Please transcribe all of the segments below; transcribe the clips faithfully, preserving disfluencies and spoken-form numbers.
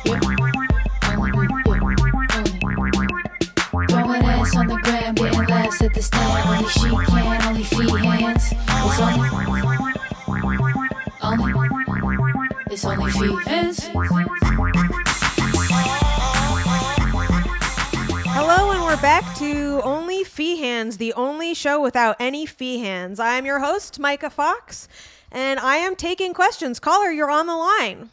Throwing ass on the gram, getting laughs at the stand. Only she can, only feet hands. It's only, only, it's only feet hands. Hello, and we're back to Only Fee Hands, the only show without any fee hands. I am your host, Micah Fox, and I am taking questions. Caller, you're on the line.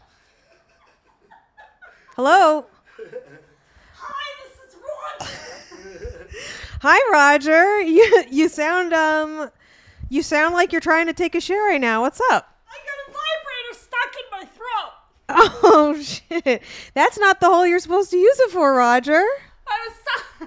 Hello. Hi, this is Roger. Hi, Roger. You you sound um you sound like you're trying to take a shit right now. What's up? I got a vibrator stuck in my throat. Oh shit. That's not the hole you're supposed to use it for, Roger. I was stuck.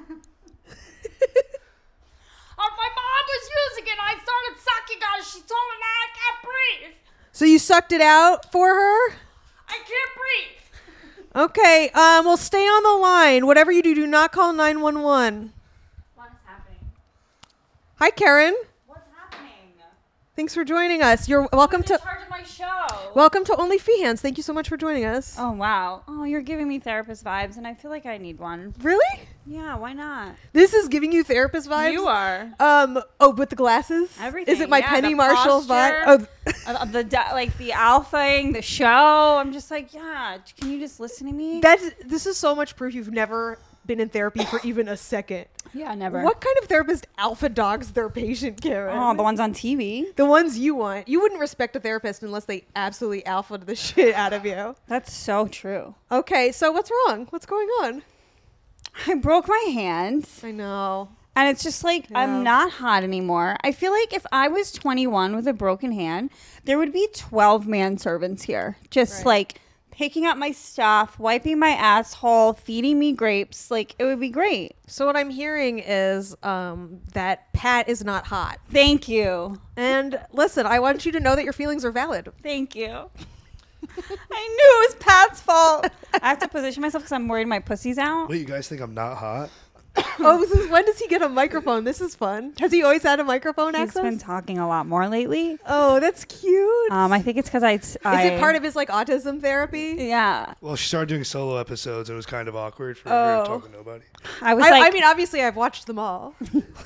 Oh, my mom was using it. I started sucking on it. She told me now I can't breathe. So you sucked it out for her? I can't breathe. Okay, um, well, stay on the line. Whatever you do, do not call nine one one. What is happening? Hi, Karen. What's happening? Thanks for joining us. You're welcome Who's in to charge of my show? welcome to Only Fee Hands. Thank you so much for joining us. Oh, wow. Oh, you're giving me therapist vibes, and I feel like I need one. Really? Yeah, why not? This is giving you therapist vibes? You are. Um, oh, with the glasses? Everything. Is it my Yeah, Penny the Marshall vibe? posture. Oh, Of- of the di- like the alphaing the show. I'm just like, yeah. Can you just listen to me? that, this is so much proof you've never been in therapy for even a second. yeah, never. What kind of therapist alpha dogs their patient, Karen? Oh, the ones on T V. The ones you want. You wouldn't respect a therapist unless they absolutely alphaed the shit out of you. That's so true. Okay, so what's wrong? What's going on? I broke my hand, I know. and it's just like Yeah. I'm not hot anymore. I feel like if I was twenty-one with a broken hand, there would be twelve manservants here, just Right. like picking up my stuff, wiping my asshole, feeding me grapes. Like it would be great. So what I'm hearing is um, that Pat is not hot. Thank you. And listen, I want you to know that your feelings are valid. Thank you. I knew it was Pat's fault. I have to position myself because I'm worried my pussy's out. Wait, you guys think I'm not hot? Oh, this is, when does he get a microphone? This is fun. Has he always had a microphone He's access? been talking a lot more lately. Oh, that's cute. Um, I think it's because I, is it part of his like autism therapy? Yeah. Well, she started doing solo episodes. And it was kind of awkward for Oh. her to talk to nobody. I was I, like, I mean, obviously, I've watched them all.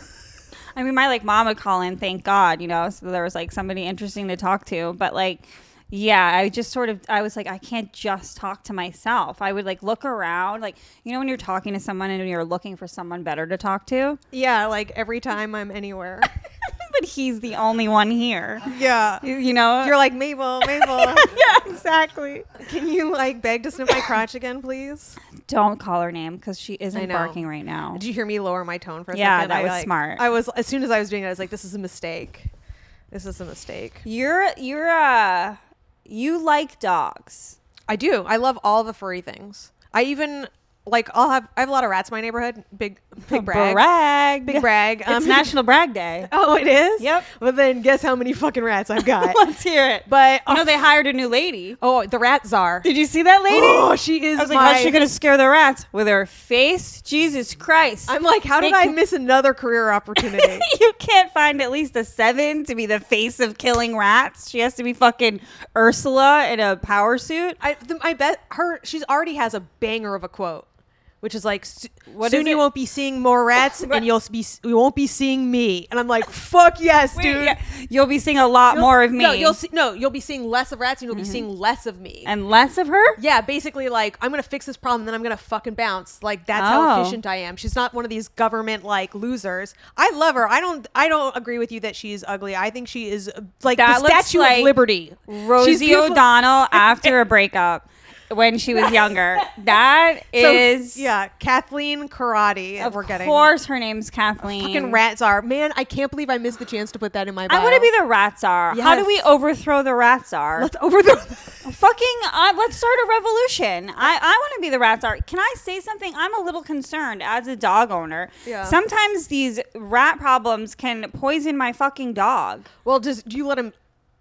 I mean, my like mom would call in, thank God, you know, so there was like somebody interesting to talk to. But like, yeah, I just sort of, I was like, I can't just talk to myself. I would like look around, like, you know, when you're talking to someone and you're looking for someone better to talk to. Yeah, like every time I'm anywhere. But he's the only one here. Yeah. You, you know? You're like, Mabel, Mabel, yeah, exactly. can you like beg to sniff my crotch again, please? Don't call her name because she I isn't know. barking right now. Did you hear me lower my tone for a Yeah, second? that I, was like- smart. I was, as soon as I was doing it, I was like, this is a mistake. This is a mistake. You're, you're, uh, you like dogs. I do. I love all the furry things. I even like I'll have I have a lot of rats in my neighborhood. Big big brag. Brag. Big brag. It's National Brag Day. Oh, it is? Yep. Well, then guess how many fucking rats I've got. Let's hear it. But You know, oh, they hired a new lady. oh, the rat czar. Did you see that lady? Oh, she is I was like, my how's she going to scare the rats? With her face? Jesus Christ. I'm like, how did They I can- miss another career opportunity? You can't find at least a seven to be the face of killing rats. She has to be fucking Ursula in a power suit. I the, I bet her she's already has a banger of a quote. Which is like, "S- What soon is you it? won't be seeing more rats, Right. and you'll be you won't be seeing me. And I'm like, fuck yes, Wait, dude. yeah, you'll be seeing a lot You'll- more of me. No, you'll see. No, you'll be seeing less of rats, and you'll be seeing less of me. and less of her? yeah, basically, like I'm gonna fix this problem, then I'm gonna fucking bounce. Like that's Oh. how efficient I am. She's not one of these government like losers. I love her. I don't. I don't agree with you that she's ugly. I think she is uh, like That the looks Statue like of Liberty. She's Rosie beautiful. O'Donnell after a breakup when she was younger. That So, is, yeah, Kathleen Karate. of we're getting course, her name's Kathleen. fucking rat czar. Man, I can't believe I missed the chance to put that in my bio. I want to be the rat czar. How do Yes. we overthrow the rat czar? Let's overthrow. Fucking, uh, let's start a revolution. I, I want to be the rat czar. Can I say something? I'm a little concerned as a dog owner. Yeah. Sometimes these rat problems can poison my fucking dog. Well, just do you let him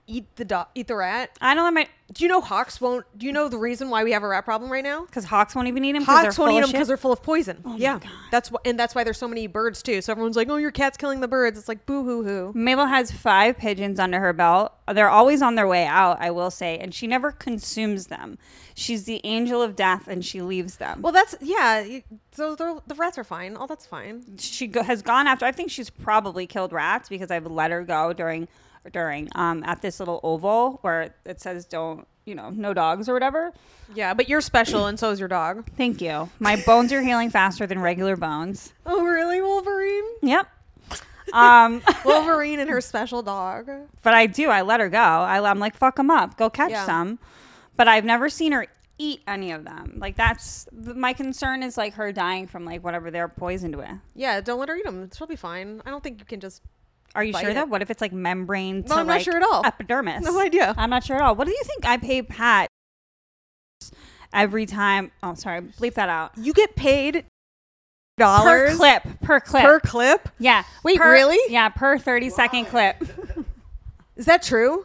eat the do- eat the rat. I don't let my Do you know hawks won't? Do you know the reason why we have a rat problem right now? because hawks won't even eat them. Hawks they're won't full eat of them because shit? they're full of poison. Oh my yeah, God. that's wh- and that's why there's so many birds too. So everyone's like, "Oh, your cat's killing the birds." It's like, boo hoo hoo. Mabel has five pigeons under her belt. They're always on their way out, I will say, and she never consumes them. She's the angel of death, and she leaves them. Well, that's yeah. you- So the the rats are fine. Oh, that's fine. She go, has gone after. I think she's probably killed rats because I've let her go during during um at this little oval where it says don't you know no dogs or whatever. Yeah, but you're special, and so is your dog. Thank you. My bones are healing faster than regular bones. Oh, really, Wolverine? Yep. Um, Wolverine and her special dog. but I do. I let her go. I, I'm like, fuck them up. Go catch Yeah. some. But I've never seen her eat any of them. Like that's my concern is like her dying from like whatever they're poisoned with. Yeah, don't let her eat them. She'll be fine. I don't think you can just. Are you Bite sure it. though? What if it's like membrane to No, I'm not like, sure at all. epidermis? No idea. I'm not sure at all. What do you think I pay Pat every time? Oh, sorry. Bleep that out. You get paid Per dollars clip. Per clip. per clip. yeah. Wait, Per- really? Yeah, per thirty second clip. Is that true?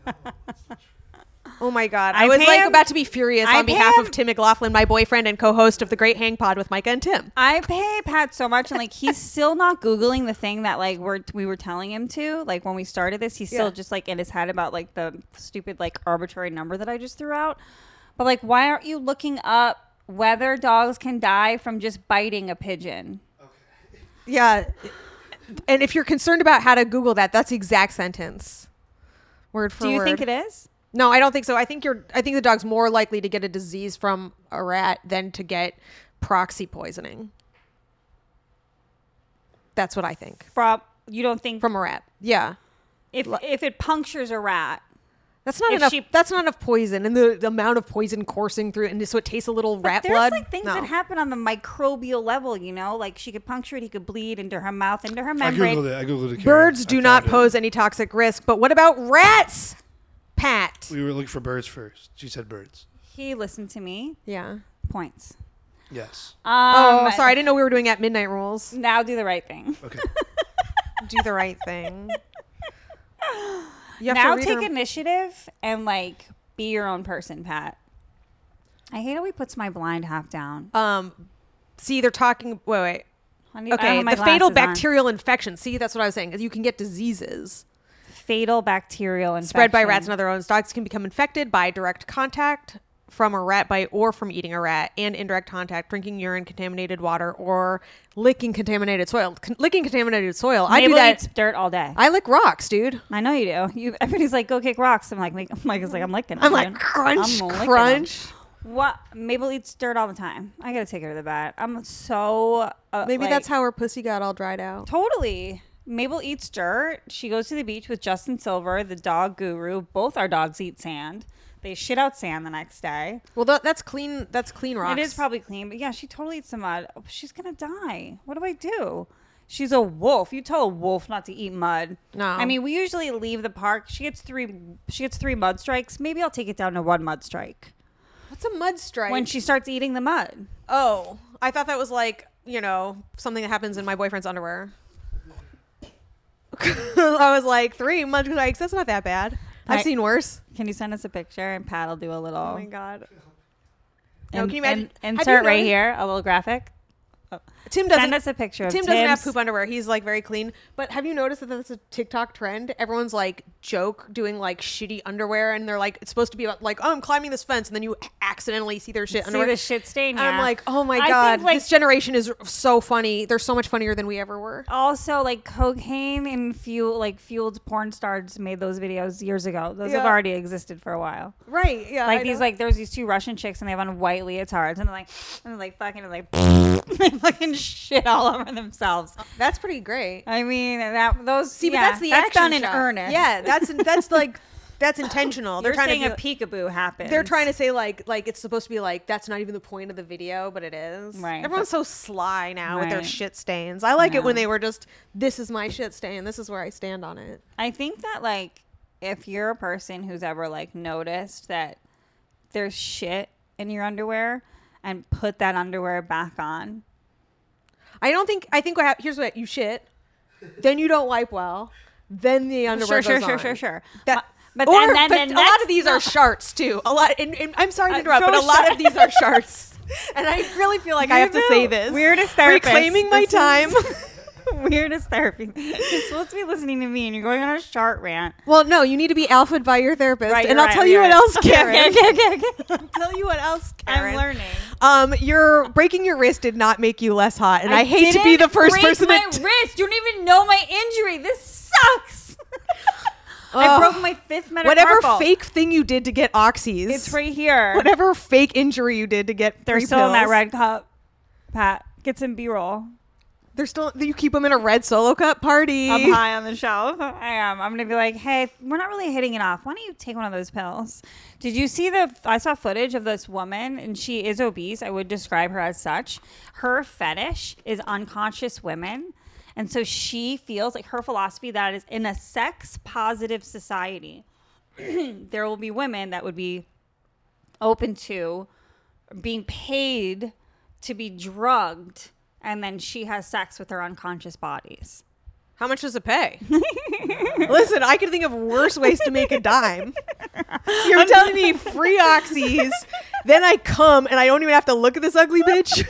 Oh my god! I, I was pay like him- about to be furious I on pay behalf him- of Tim McLaughlin, my boyfriend and co-host of the Great Hang Pod with Micah and Tim. I pay Pat so much, and like he's still not googling the thing that like we're we were telling him to. Like when we started this, he's still Yeah. just like in his head about like the stupid like arbitrary number that I just threw out. But like, why aren't you looking up whether dogs can die from just biting a pigeon? Yeah, and if you're concerned about how to Google that, that's the exact sentence, word for Do you word. think it is? No, I don't think so. I think you're. I think the dog's more likely to get a disease from a rat than to get proxy poisoning. That's what I think From you don't think from a rat. Yeah, if if it punctures a rat, that's not If enough. she- That's not enough poison, and the, the amount of poison coursing through, and so it tastes a little rat there's blood. like things No. that happen on the microbial level. You know, like she could puncture it, he could bleed into her mouth, into her I membrane. googled it. I googled it. Karen. Birds I do found not it. pose any toxic risk, but what about rats, Pat? We were looking for birds first. She said birds. He listened to me. Yeah. Points. Yes. Um, Oh, sorry. I didn't know we were doing at midnight rules. Now do the right thing. Okay. Do the right thing. You have Now to read take her- initiative and like be your own person, Pat. I hate how he puts my blind half down. Um, see, they're talking. Wait, wait. Honey, I don't Okay, have my the fatal glasses on. bacterial infection. See, that's what I was saying. You can get diseases fatal bacterial infection spread by rats and other owners. Dogs can become infected by direct contact from a rat bite or from eating a rat, and indirect contact, drinking urine, contaminated water, or licking contaminated soil. Con- licking contaminated soil. I do Mabel that. eats dirt all day. I lick rocks, dude. I know you do. You everybody's like, go kick rocks. I'm like, Mike is like, I'm licking. I'm them, like dude. crunch, I'm licking them. crunch. What? Mabel eats dirt all the time. I gotta take her to the vet. I'm so uh, Maybe like- that's how her pussy got all dried out. Totally. Mabel eats dirt. She goes to the beach with Justin Silver, the dog guru. Both our dogs eat sand. They shit out sand the next day. Well, that, that's clean. That's clean rocks. It is probably clean, but yeah, she totally eats the mud. Oh, she's gonna die. What do I do? She's a wolf. You tell a wolf not to eat mud. No. I mean, we usually leave the park. She gets three. She gets three mud strikes. Maybe I'll take it down to one mud strike What's a mud strike? when she starts eating the mud. Oh, I thought that was like, you know, something that happens in my boyfriend's underwear. I was like, three mud strikes. That's not that bad. I've I- seen worse. Can you send us a picture and Pat will do a little? Oh my god. No, in- can you imagine? in- have you insert right noticed- here a little graphic. Tim doesn't. Send us a picture of Tim doesn't have Tim's- poop underwear. He's like very clean. But have you noticed that that's a TikTok trend? Everyone's like joke doing like shitty underwear, and they're like, it's supposed to be about like, oh, I'm climbing this fence, and then you accidentally see their shit See underwear. the shit stain. And I'm yeah. like, oh my I god, think, like, this generation is so funny. They're so much funnier than we ever were. also like cocaine and fuel like fueled porn stars made those videos years ago. Those Yeah. have already existed for a while. Right? Yeah. Like I these know. like there's these two Russian chicks and they have on white leotards and they're like and they're like fucking and like they fucking shit all over themselves. That's pretty great. I mean that those See, yeah, but that's the that's action done in shot. earnest. Yeah, that's that's like that's intentional. They're You're trying saying to a be, peekaboo happens. they're trying to say like like it's supposed to be like that's not even the point of the video, but it is. Right, Everyone's so sly now with their Right. shit stains. I like it when Yeah. they were just this is my shit stain. This is where I stand on it. I think that like if you're a person who's ever like noticed that there's shit in your underwear and put that underwear back on. I don't think I think what hap- here's what you shit, then you don't wipe well, then the underwear Sure, sure, goes sure, on. sure, sure. That But Or, then, then, but then a next, lot of these are sharts too. A lot, and, and I'm sorry to Uh, interrupt, so but a lot shart- of these are sharts. And I really feel like I have to say this. Weirdest therapist. Reclaiming my This time. is- Weirdest therapy. You're supposed to be listening to me, and you're going on a chart rant. Well, no, you need to be alphaed by your therapist, Right, and you're I'll right, tell you're you what right. else, Okay, Karen. okay, okay, okay, okay. I'll tell you what else, Karen. I'm learning. Um, your breaking your wrist did not make you less hot, and I, hate to be didn't the first break person my to. wrist. You don't even know my injury. This sucks. I Ugh. broke my fifth metatarsal. Whatever fake thing you did to get oxys, It's right here. whatever fake injury you did to get, They're free still in that pills, red cup. Pat, get some B-roll. They're still. You keep them in a red Solo Cup party. Up high on the shelf. I am. I'm gonna be like, hey, we're not really hitting it off. Why don't you take one of those pills? Did you see the? I saw footage of this woman, and she is obese. I would describe her as such. Her fetish is unconscious women, and so she feels like her philosophy that is in a sex positive society, there will be women that would be open to being paid to be drugged. And then she has sex with her unconscious bodies. How much does it pay? Listen, I can think of worse ways to make a dime. You're telling me free oxys, then I come and I don't even have to look at this ugly bitch?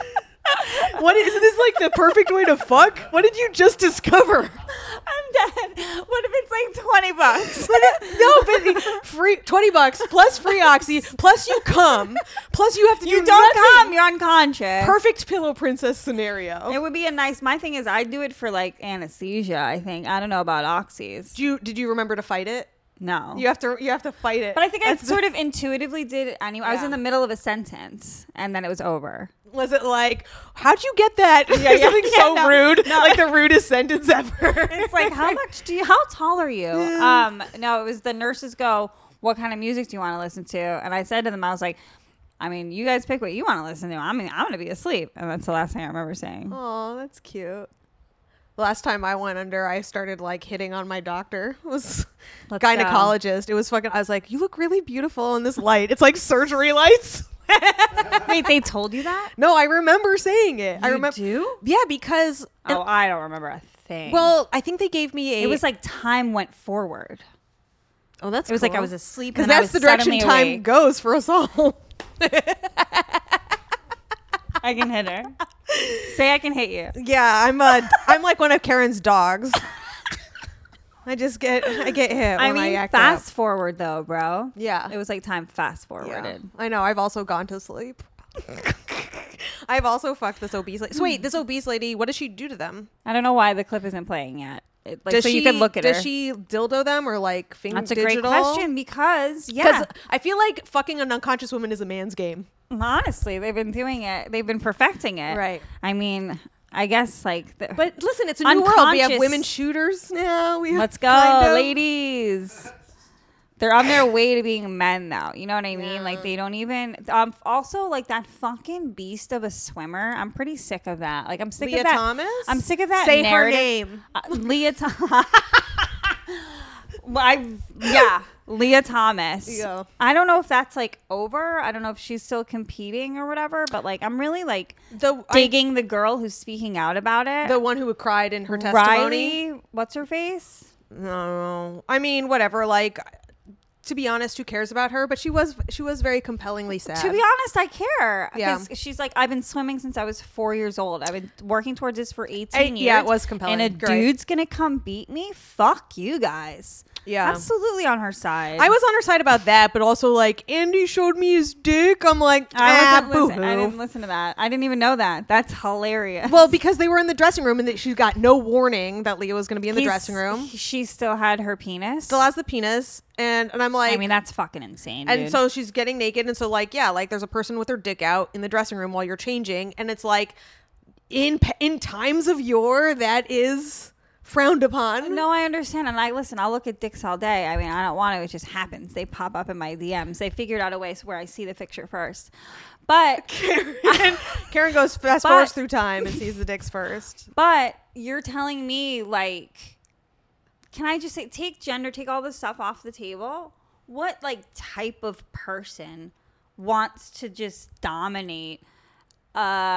What is this like the perfect way to fuck? What did you just discover? I'm dead. What if it's like twenty bucks? No, but free twenty bucks plus free oxy plus you come plus you have to You do don't nothing. come. You're unconscious. Perfect pillow princess scenario. It would be a nice. My thing is, I do it for like anesthesia. I think I don't know about oxys. Did you did you remember to fight it? No. You have to you have to fight it. But I think I That's the- sort of intuitively did it anyway. I was Yeah. in the middle of a sentence, and then it was over. Was it like, how'd you get that? Yeah, yeah, Something yeah, so no, rude, no. like the rudest sentence ever. It's like, how much do you? How tall are you? Um, no, it was the nurses go, what kind of music do you want to listen to? And I said to them, I was like, I mean, you guys pick what you want to listen to. I mean, I'm gonna be asleep, and that's the last thing I remember saying. Oh, that's cute. The last time I went under, I started like hitting on my doctor. It was Let's gynecologist. It was fucking. I was like, "You look really beautiful in this light. It's like surgery lights." Wait, they told you that? No, I remember saying it. I You remember. do? Yeah, because Oh, I don't remember a thing. well, I think they gave me a. it was like time went forward. oh, that's It was like I cool. was asleep because and then I that's was the direction suddenly time awake. goes for us all. I can hit her. Say I can hit you. Yeah, I'm uh, I'm like one of Karen's dogs. I just get I get hit when I I, mean, act fast up. forward though, bro. Yeah. It was like time fast Yeah. forwarded. I know. I've also gone to sleep. I've also fucked this obese lady. So wait, this obese lady, what does she do to them? I don't know why the clip isn't playing yet. It, like, does so she, you could look at does her. she dildo them or like finger That's a digital? great question because yeah, Because I feel like fucking an unconscious woman is a man's game. honestly, they've been doing it. They've been perfecting it. Right. I mean, I guess like. The, But listen, it's a new world. We have Unconscious- women shooters now. We have let's go, kind of- ladies. They're on their way to being men now. You know what I mean? Yeah. Like they don't even. Um. Also, like that fucking beast of a swimmer. I'm pretty sick of that. Like I'm sick Leah of that. Thomas? I'm sick of that. Say her narrative. name. Uh, Leah Thomas. I yeah, Leah Thomas. There you go. I don't know if that's like over. I don't know if she's still competing or whatever. But like, I'm really like The I, digging the girl who's speaking out about it. the one who cried in her testimony. Riley, what's her face? No, I mean whatever. Like, to be honest, who cares about her? But she was she was very compellingly sad. To be honest, I care. Yeah. Because she's like, I've been swimming since I was four years old. I've been working towards this for eighteen I- years. yeah, it was compelling. And a Great. dude's gonna come beat me? Fuck you guys. Yeah. Absolutely on her side. I was on her side about that, but also like Andy showed me his dick. I'm like, I ah, wasn't listen, I boo-hoo. didn't listen to that. I didn't even know that. That's hilarious. Well, because they were in the dressing room and that she got no warning that Leah was going to be in the He's- dressing room. She still had her penis. Still has the penis, and and I'm like, I mean, that's fucking insane. and dude. so she's getting naked, and so like, yeah, like there's a person with her dick out in the dressing room while you're changing, and it's like, in pa- in times of yore, that is frowned upon. No, I understand. And I listen, I'll look at dicks all day. I mean, I don't want to. It just happens. They pop up in my D Ms. They figured out a way where I see the picture first. But Karen, Karen goes fast But- forwards through time and sees the dicks first. but you're telling me like, can I just say take gender, take all this stuff off the table? What like type of person wants to just dominate uh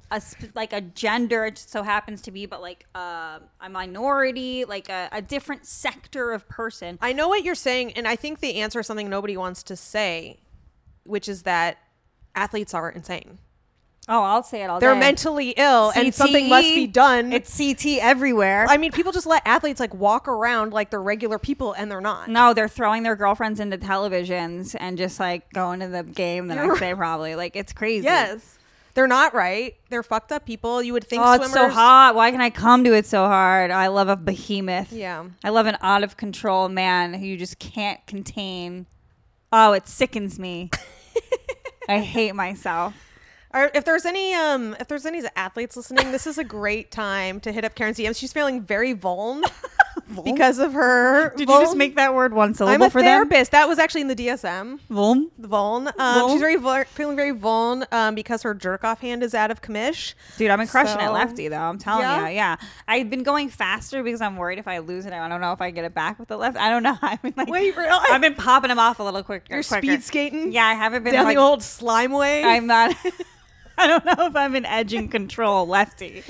a sp- like a gender, it just so happens to be, but like uh, a minority, like a, a different sector of person. I know what you're saying, and I think the answer is something nobody wants to say, which is that athletes are insane. Oh, I'll say it all They're day. mentally ill, and C T E, something must be done. It's C T everywhere. I mean, people just let athletes like walk around like they're regular people, and they're not. No, they're throwing their girlfriends into televisions and just like going to the game the next day, probably. Like, it's crazy. Yes. They're not right. They're fucked up people. You would think Oh, swimmers. it's so hot. Why can I come to it so hard? I love a behemoth. Yeah. I love an out of control man who you just can't contain. Oh, it sickens me. I hate myself. Or if there's any um if there's any athletes listening, this is a great time to hit up Karen's D Ms. She's feeling very vuln because of her. Did vuln. you just make that word one syllable I'm a for therapist. That was actually in the D S M. them? Vuln? The vuln. Um, Vuln? She's very vul- feeling very vuln um, because her jerk off hand is out of commish. Dude, I've been crushing it So- lefty though. I'm telling Yeah? you. Yeah. I've been going faster because I'm worried if I lose it, I don't know if I get it back with the left. I don't know. I've been like, Wait, really? I've been popping them off a little quicker. You're quicker. speed skating Yeah, I haven't been down like, the old slime way. I'm not. I don't know if I'm an edge and control lefty.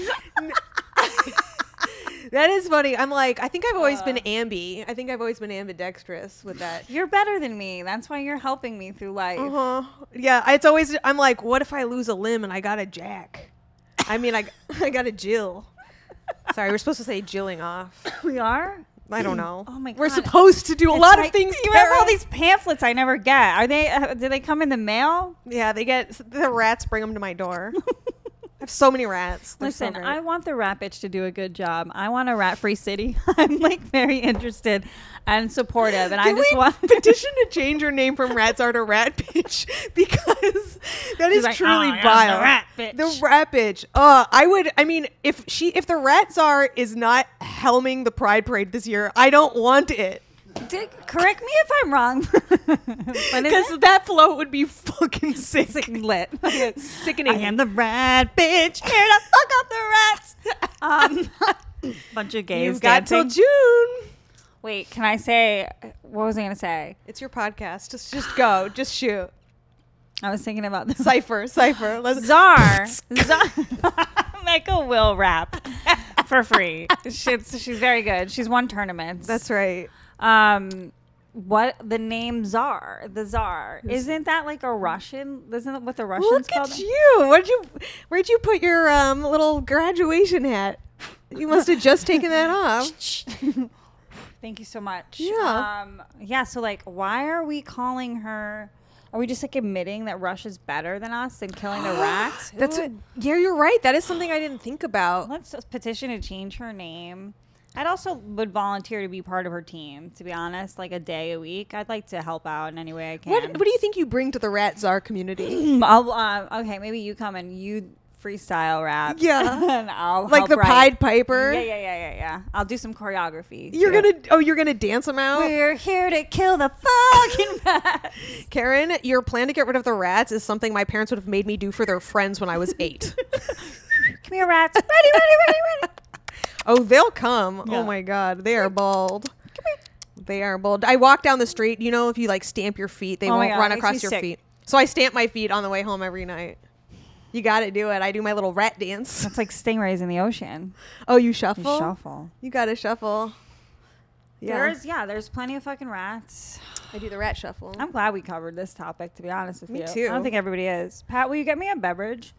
That is funny. I'm like, I think I've always Uh. been ambi. I think I've always been ambidextrous with that. You're better than me. That's why you're helping me through life. Uh-huh. Yeah, it's always, I'm like, what if I lose a limb and I got a jack? I mean, I, I got a Jill. Sorry, we're supposed to say jilling off. We are? I don't know. Oh my We're God. supposed to do a It's lot like- of things. You have all Karen. these pamphlets I never get. Are they? Uh, do they come in the mail? Yeah, they get, the rats bring them to my door. I have so many rats. They're so Listen, great. I want the rat bitch to do a good job. I want a rat-free city. I'm like very interested and supportive, and I Can just we want petition to change your name from Rat Czar to Rat Bitch? Because that She's is like, truly "Oh, yeah, vile. the rat bitch." The Rat Bitch. Uh, I would. I mean, if she, if the Rat Czar is not helming the Pride Parade this year, I don't want it. Did, correct me if I'm wrong. But Because that float would be fucking sick. it's lit. Sickening. I am the rat bitch here to fuck up the rats. Um, bunch of gays You've got till dancing. June. Wait, can I say? What was I gonna say? It's your podcast. Just, just go. Just shoot. I was thinking about this. Cipher. Cipher. Let's. Czar. Czar. Michael will rap for free. She's, she's very good. She's won tournaments. That's right. Um, what the name Czar? The Czar isn't that like a Russian? Isn't that what the Russians Look call at them? you. Where'd you where'd you put your um little graduation hat? You must have just taken that off. Thank you so much. Yeah. Um, yeah. So like, why are we calling her? Are we just like admitting that Russia's better than us and killing the rats? That's Who a, would- yeah, you're right. That is something I didn't think about. Let's petition to change her name. I'd also would volunteer to be part of her team. To be honest, like a day a week, I'd like to help out in any way I can. What what do you think you bring to the Rat Czar community? I'll, uh, okay, maybe you come and you freestyle rap. Yeah. and I'll Like help the write. Pied Piper? Yeah, yeah, yeah, yeah, yeah. I'll do some choreography. You're too. gonna oh, you're gonna dance them out? We're here to kill the fucking rats. Karen, your plan to get rid of the rats is something my parents would have made me do for their friends when I was eight. Come here, rats. Ready, ready, ready, ready. Oh, they'll come. Yeah. Oh my god, they are bold. They are bold. I walk down the street. You know, if you like stamp your feet, they Oh my won't God, run it makes across me your sick. feet. So I stamp my feet on the way home every night. You got to do it. I do my little rat dance. That's like stingrays in the ocean. Oh, you You shuffle? shuffle. You got to shuffle. Yeah, There's yeah, there's plenty of fucking rats. I do the rat shuffle. I'm glad we covered this topic, to be honest with Me you. too. I don't think everybody is. Pat, will you get me a beverage?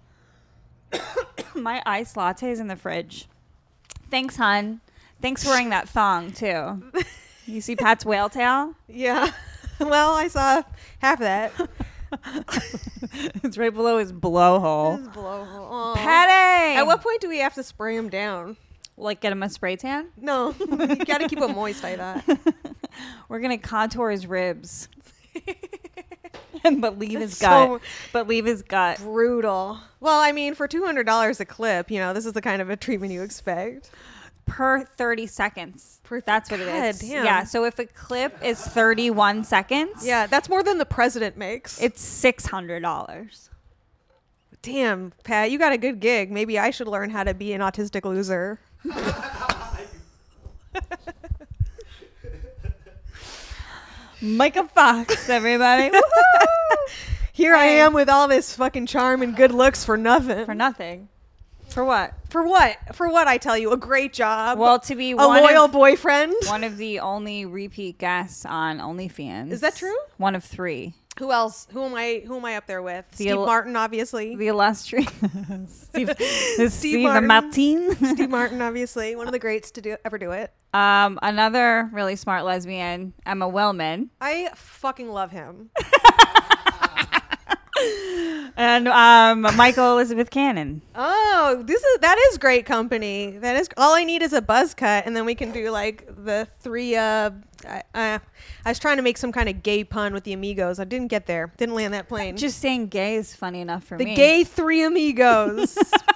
My iced latte's in the fridge. Thanks, hun. Thanks for wearing that thong, too. You see Pat's whale tail? Yeah. Well, I saw half of that. It's right below his blowhole. This is blowhole. Aw. Patty! At what point do we have to spray him down? Like, get him a spray tan? No, you got to keep him moist like that. We're going to contour his ribs. but leave his That's gut. so- But leave his gut. Brutal. Well, I mean, for two hundred dollars a clip, you know, this is the kind of a treatment you expect. Per thirty seconds. Per th- That's what it God is. damn. Yeah. So if a clip is thirty-one seconds, Yeah, that's more than the president makes. it's six hundred dollars. Damn, Pat, you got a good gig. Maybe I should learn how to be an autistic loser. Micah Fox, everybody. Here I Hey. am with all this fucking charm and good looks for nothing. For nothing. For what? For what? For what? I tell you, a great job. Well, to be a one loyal of, boyfriend. one of the only repeat guests on OnlyFans. Is that true? One of three. Who else? Who am I? Who am I up there with? The Steve il- Martin, obviously. The illustrious Steve, Steve Steve Martin. Martin. Steve Martin, obviously, one of the greats to do ever do it. Um, another really smart lesbian, Emma Wellman, I fucking love him. and um, Michael Elizabeth Cannon. Oh, this is that is great company. That is all I need is a buzz cut, and then we can do like the three. Uh, I, uh, I was trying to make some kind of gay pun with the Amigos. I didn't get there. Didn't land that plane. Just saying gay is funny enough for the me. gay three Amigos.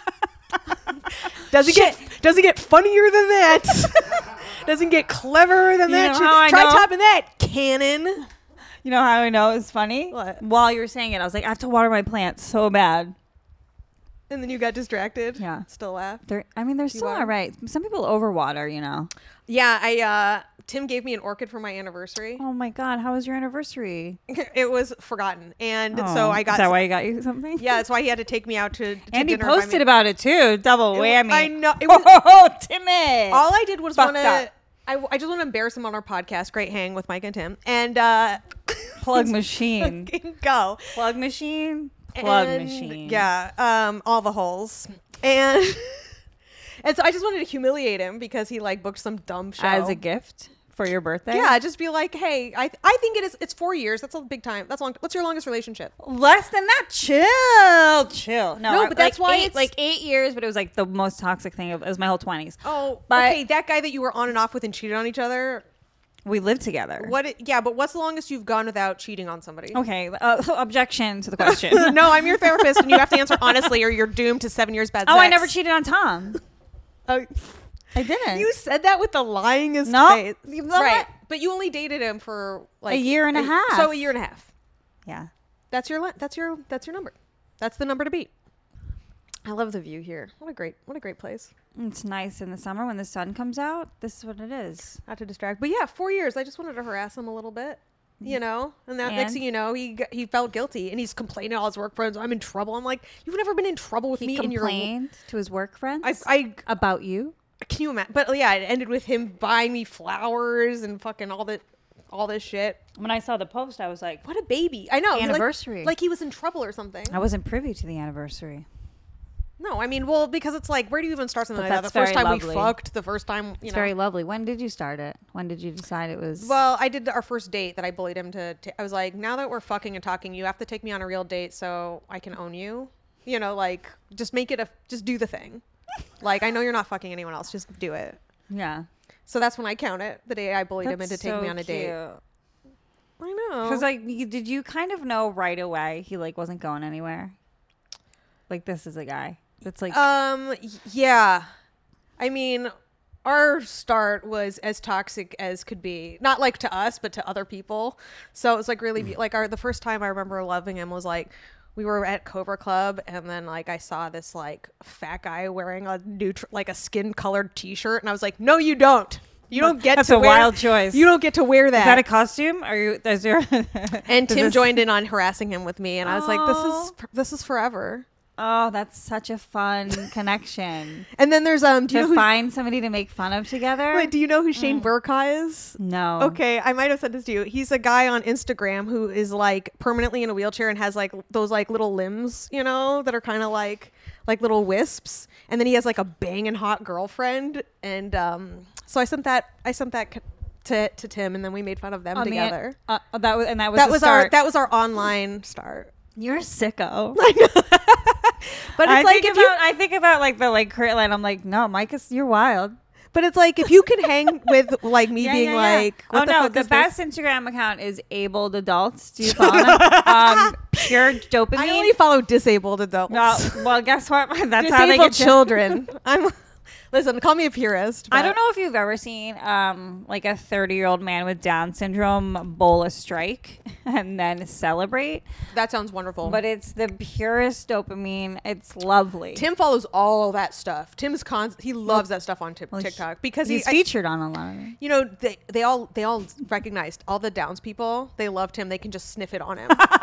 Doesn't get doesn't get funnier than that. Doesn't get cleverer than You that. know Try how I try know? topping that, Cannon. You know how I know it's funny? What? While you were saying it, I was like, I have to water my plants so bad. And then you got distracted. Yeah. Still laugh. They're, I mean, they're still water? all right. Some people overwater, you know. Yeah, I uh Tim gave me an orchid for my anniversary. Oh my God, how was your anniversary? It was forgotten. And Oh, so I got Is that why he got you something? Yeah, that's why he had to take me out to, to And he dinner. and buy posted me- about it too. Double It wa- whammy. I know. It was, Oh, Timmy. all I did was Fucked want to. up. I, I just want to embarrass him on our podcast. Great hang with Mike and Tim. And uh, Plug machine. fucking go. Plug machine. Plug And, machine. Yeah, um, all the holes. And and so I just wanted to humiliate him because he like booked some dumb show As a gift for your birthday? Yeah, just be like, hey, I I think it is. It's four years. That's a big time. That's long. What's your longest relationship? Less than that. Chill. Chill. No, No, I- but that's like why eight, it's- like eight years, but it was like the most toxic thing of it was my whole twenties. Oh, But- okay. That guy that you were on and off with and cheated on each other. We lived together. What? It, yeah, but what's the longest you've gone without cheating on somebody? Okay. Uh, objection to the question. No, I'm your therapist, and you have to answer honestly, or you're doomed to seven years bad Oh, sex. I never cheated on Tom. Oh, I didn't. you said that with the lyingest No. face. You know Right, what? but you only dated him for like A year and a half. So a year and a half. Yeah. That's your li- that's your that's your number. That's the number to beat. I love the view here. What a great what a great place. It's nice in the summer when the sun comes out. This is what it is. Not to distract, but yeah, four years. I just wanted to harass him a little bit, you know. And that next And? thing you know, he got, he felt guilty, and he's complaining to all his work friends. I'm in trouble. I'm like, you've never been in trouble with He me in your. complained to his work friends I I about you. can you imagine? But yeah, it ended with him buying me flowers and fucking all that, all this shit. When I saw the post, I was like, What a baby! I know. like- Anniversary. Like, he was in trouble or something. I wasn't privy to the anniversary. No, I mean, well, because it's like, where do you even start something But like that? The that's first very time lovely. we fucked, the first time, you It's know. very lovely. When did you start it? When did you decide it was? Well, I did our first date that I bullied him to. ta- I was like, now that we're fucking and talking, you have to take me on a real date so I can own you. You know, like, just make it a, just do the thing. Like, I know you're not fucking anyone else. Just do it. yeah. So that's when I count it. The day I bullied him That's into taking me so on a date. cute. I know. Because like, you, did you kind of know right away he like wasn't going anywhere? Like this is a guy that's like, Um. y- Yeah. I mean, our start was as toxic as could be. Not like to us, but to other people. So it was like really be- like our the first time I remember loving him was like we were at Cobra Club, and then like I saw this like fat guy wearing a neutral like a skin colored T-shirt, and I was like, no, you don't. You don't get That's to a wear, wild choice. You don't get to wear that. is that a costume? Are you? Is there? and does Tim this- joined in on harassing him with me, and I was like, this Aw. is this is forever. Oh, that's such a fun connection And then there's um. Do you to know who, find somebody to make fun of together. wait, do you know who Shane Burkha is? No. Okay, I might have said this to you. He's a guy on Instagram who is like permanently in a wheelchair and has like those like little limbs, you know, that are kind of like like little wisps. And then he has like a banging hot girlfriend. And um, so I sent that I sent that c- to to Tim, and then we made fun of them On the- together. uh, that was and that was that the was our start. that was our online start. You're a sicko. But it's I like think if about you I think about like the like crit line. I'm like, no, Mike is you're wild. but it's like if you can hang with like me Yeah, being yeah, yeah. like what oh the no, fuck the is best this? Instagram account is abled adults. Do you follow them? um, pure dopamine. I only follow disabled adults. No, well, guess what? That's how they Disabled get you. children. I'm listen. Call me a purist. I but- don't know if you've ever seen um, like a thirty year old man with Down syndrome bowl a strike and then celebrate, That sounds wonderful. but it's the purest dopamine. It's lovely. Tim follows all that stuff. Tim's con. He loves that stuff on tip- Well, he- TikTok because he's he, I- featured on a lot of it. you know, they they all they all recognized all the Downs people. They loved him. They can just sniff it on him.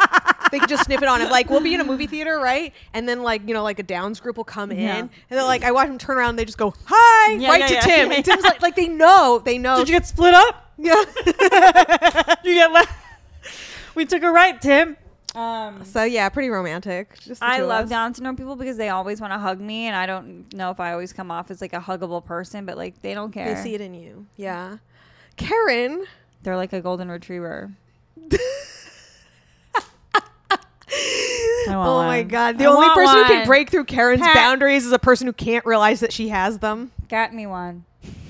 They could just sniff it on him. Like, we'll be in a movie theater, right? And then, like, you know, like a Downs group will come in. Yeah. And they're like, I watch them turn around and they just go, hi, Yeah, right yeah, to yeah. Tim. Yeah, And Tim's like, like, they know. They know. Did you get split up? Yeah. You get left. We took a right, Tim. Um, So, yeah, pretty romantic. Just the I two of love us. Down syndrome people because they always want to hug me, and I don't know if I always come off as like a huggable person, but like they don't care. They see it in you. Yeah. Karen. They're like a golden retriever. I want Oh my one. God. The I only want person who one. can break through Karen's Pat. boundaries is a person who can't realize that she has them. Get me one.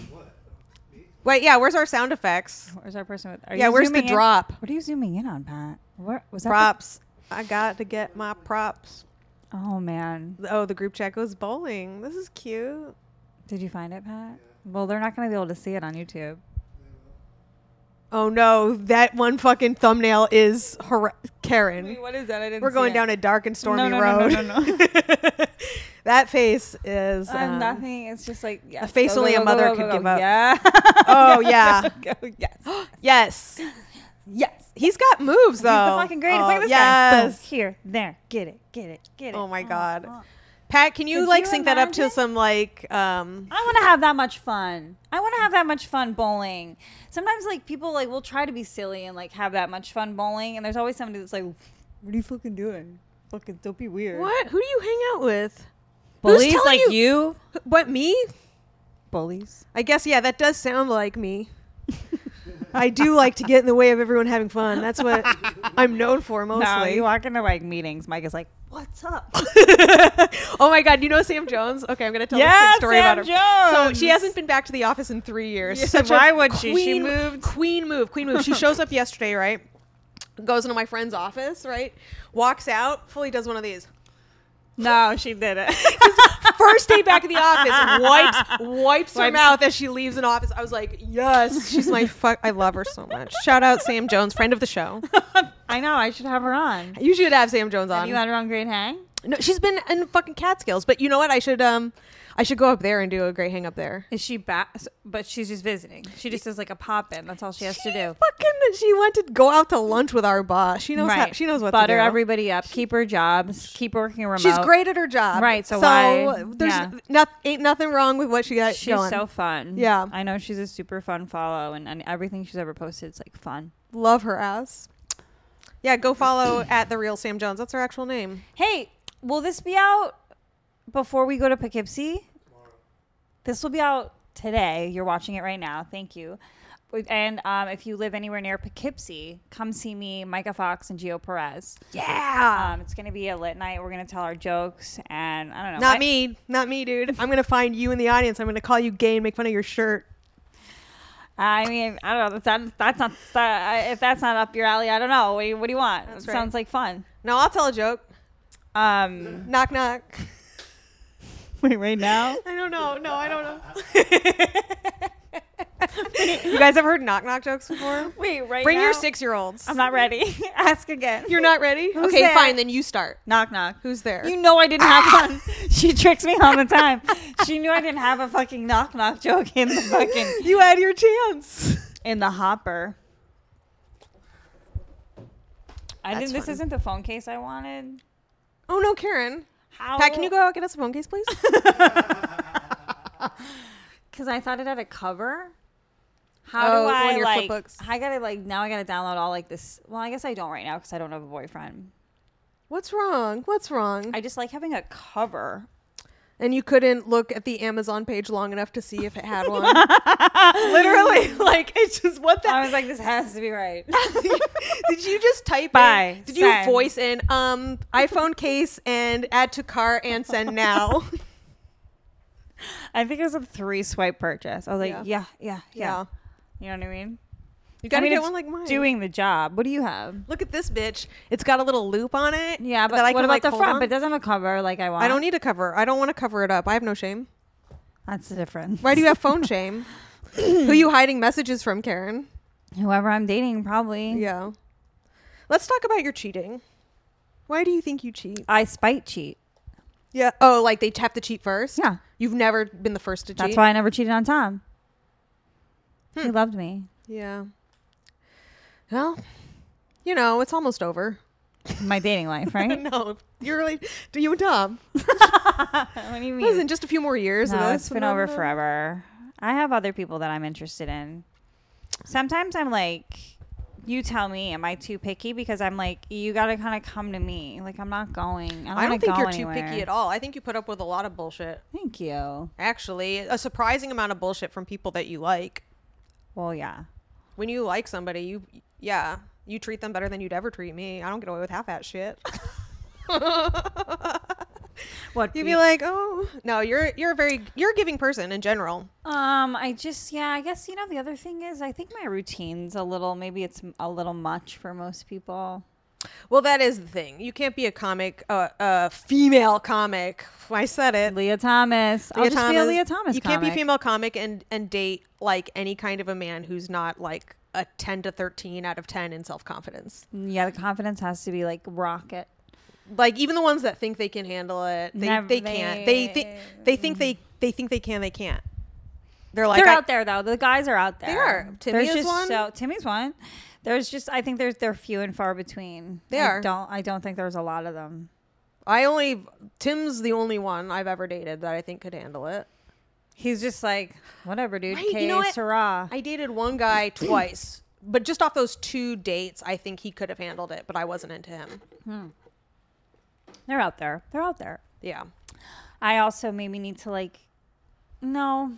Wait, yeah, where's our sound effects? Where's our person with? Are Yeah, you where's the zooming in? drop? What are you zooming in on, Pat? Where was that? Props. I got to get my props. the- oh man, Oh, the group chat goes bowling. This is cute. did you find it, Pat? Well, they're not going to be able to see it on YouTube. Oh no, that one fucking thumbnail is hor- Karen. what is that? I didn't. We're going down a dark and stormy no, no, road. No, no, no, no. That face is I'm um, nothing. It's just like yes, a face go, only go, a go, mother go, could go, give go. up. Yeah. Oh yeah. Go, yes. Yes. Yes. He's got moves though. He's the fucking greatest. Oh, Look at this guy. Boom. yes. Here, there, get it, get it, get it. Oh my God. oh. Pat, can you Could like you sync that up to imagine? some like um I want to have that much fun. I want to have that much fun bowling. Sometimes like people like will try to be silly and like have that much fun bowling, and there's always somebody that's like, "What are you fucking doing? Fucking don't be weird." what? Who do you hang out with? Who's Bullies telling like you- you? What, me? Bullies. I guess yeah, that does sound like me. I do like to get in the way of everyone having fun. That's what I'm known for No, mostly. you walk into like meetings. Mike is like, "What's up?" Oh my God, you know Sam Jones? Okay, I'm gonna tell Yeah, this quick story Sam about her. So Jones. she hasn't been back to the office in three years. Yeah, Such a why would she? She queen- moved. Queen move. Queen move. She shows up yesterday, right? Goes into my friend's office, right? Walks out, fully does one of these. No, she did it. First day back in the office, wipes wipes her Wipes- mouth as she leaves an office. I was like, yes, she's my fuck. I love her so much. Shout out Sam Jones, friend of the show. I know. I should have her on. You should have Sam Jones Have on. you had her on Great Hang? No, she's been in fucking Catskills, but you know what? I should um, I should go up there and do a great hang up there. Is she back? But she's just visiting. She just does like a pop in. That's all she has to do. Fucking, she went to go out to lunch with our boss. She knows how, she knows what Butter to do. everybody up. Keep her jobs. Keep working remote. She's great at her job, Right, so why- there's yeah. not, ain't nothing wrong with what she got She's going. so fun. Yeah. I know she's a super fun follow, and, and everything she's ever posted is like fun. Love her ass. Yeah, go follow at the real Sam Jones. That's her actual name. Hey, will this be out before we go to Poughkeepsie? This will be out today. You're watching it right now. Thank you. And um, if you live anywhere near Poughkeepsie, come see me, Micah Fox, and Gio Perez. Yeah. Um, it's going to be a lit night. We're going to tell our jokes, and I don't know. Not my- me. Not me, dude. I'm gonna find you in the audience. I'm gonna call you gay and make fun of your shirt. I mean, I don't know. That's not, that's not that, if that's not up your alley. I don't know. What do you, what do you want? That's It right. sounds like fun. No, I'll tell a joke. Um, Knock knock. wait, right now? I don't know. No, I don't know. You guys ever heard knock knock jokes before? Wait, right Bring now? your six year olds. I'm not ready. Ask again. You're not ready? Who's okay, there? fine. Then you start. Knock knock. Who's there? You know I didn't have one. She tricks me all the time. She knew I didn't have a fucking knock knock joke in the fucking You had your chance. in the hopper. I That's didn't. This fun. isn't the phone case I wanted. Oh no, Karen. How? Pat, can you go out and get us a phone case, please? Because I thought it had a cover. How Oh, do one I of your like? flipbooks. I gotta like now. I gotta download all like this. Well, I guess I don't right now because I don't have a boyfriend. What's wrong? What's wrong? I just like having a cover. And you couldn't look at the Amazon page long enough to see if it had one. Literally, like it's just what I the. was like, this has to be right. Did you just type Buy, in? Did you send. voice in um iPhone case and add to cart and send now? I think it was a three swipe purchase. I was like, Yeah. yeah, yeah, yeah. Yeah. You know what I mean? You gotta I mean, get it's one like mine. Doing the job. What do you have? Look at this bitch. It's got a little loop on it. Yeah, but that I what can, about like, the hold front? on. But it doesn't have a cover like I want. I don't need a cover. I don't want to cover it up. I have no shame. That's the difference. Why do you have phone shame? Who are you hiding messages from, Karen? Whoever I'm dating, probably. Yeah. Let's talk about your cheating. Why do you think you cheat? I spite cheat. Yeah. Oh, like they have to cheat first? Yeah. You've never been the first to cheat? That's why I never cheated on Tom. Hmm. He loved me. Yeah. Well, you know, it's almost over. My dating life, right? No, you're really. Do you and Tom? What do you mean? Listen, just a few more years. No, of it's this, been and over then, uh, forever. I have other people that I'm interested in. Sometimes I'm like, you tell me, am I too picky? Because I'm like, you got to kind of come to me. Like, I'm not going. I don't, I don't wanna think go you're anywhere. too picky at all. I think you put up with a lot of bullshit. Thank you. Actually, a surprising amount of bullshit from people that you like. Well, yeah. When you like somebody, you yeah, you treat them better than you'd ever treat me. I don't get away with half that shit. What? You'd be like, oh no, you're you're a very you're a giving person in general. Um, I just, yeah, I guess, you know, the other thing is I think my routine's a little, maybe it's a little much for most people. Well, that is the thing. You can't be a comic, a uh, uh, female comic. I said it. Leah Thomas. I'll Leah just be a Leah Thomas You can't be comic. female comic and and date like any kind of a man who's not like a ten to thirteen out of ten in self confidence. Yeah, the confidence has to be like rocket. Like even the ones that think they can handle it, they Never- they can't. They think they think they they think they can. They can't. They're like They're I- out there though. The guys are out there. They are. Timmy There's is just one. So Timmy's one. There's just I think there's they're few and far between. They I are. Don't I don't think there's a lot of them. I only Tim's the only one I've ever dated that I think could handle it. He's just like whatever, dude. Right, you K know what? Sarah. I dated one guy twice, but just off those two dates, I think he could have handled it, but I wasn't into him. They're out there. They're out there. Yeah. I also maybe need to like no.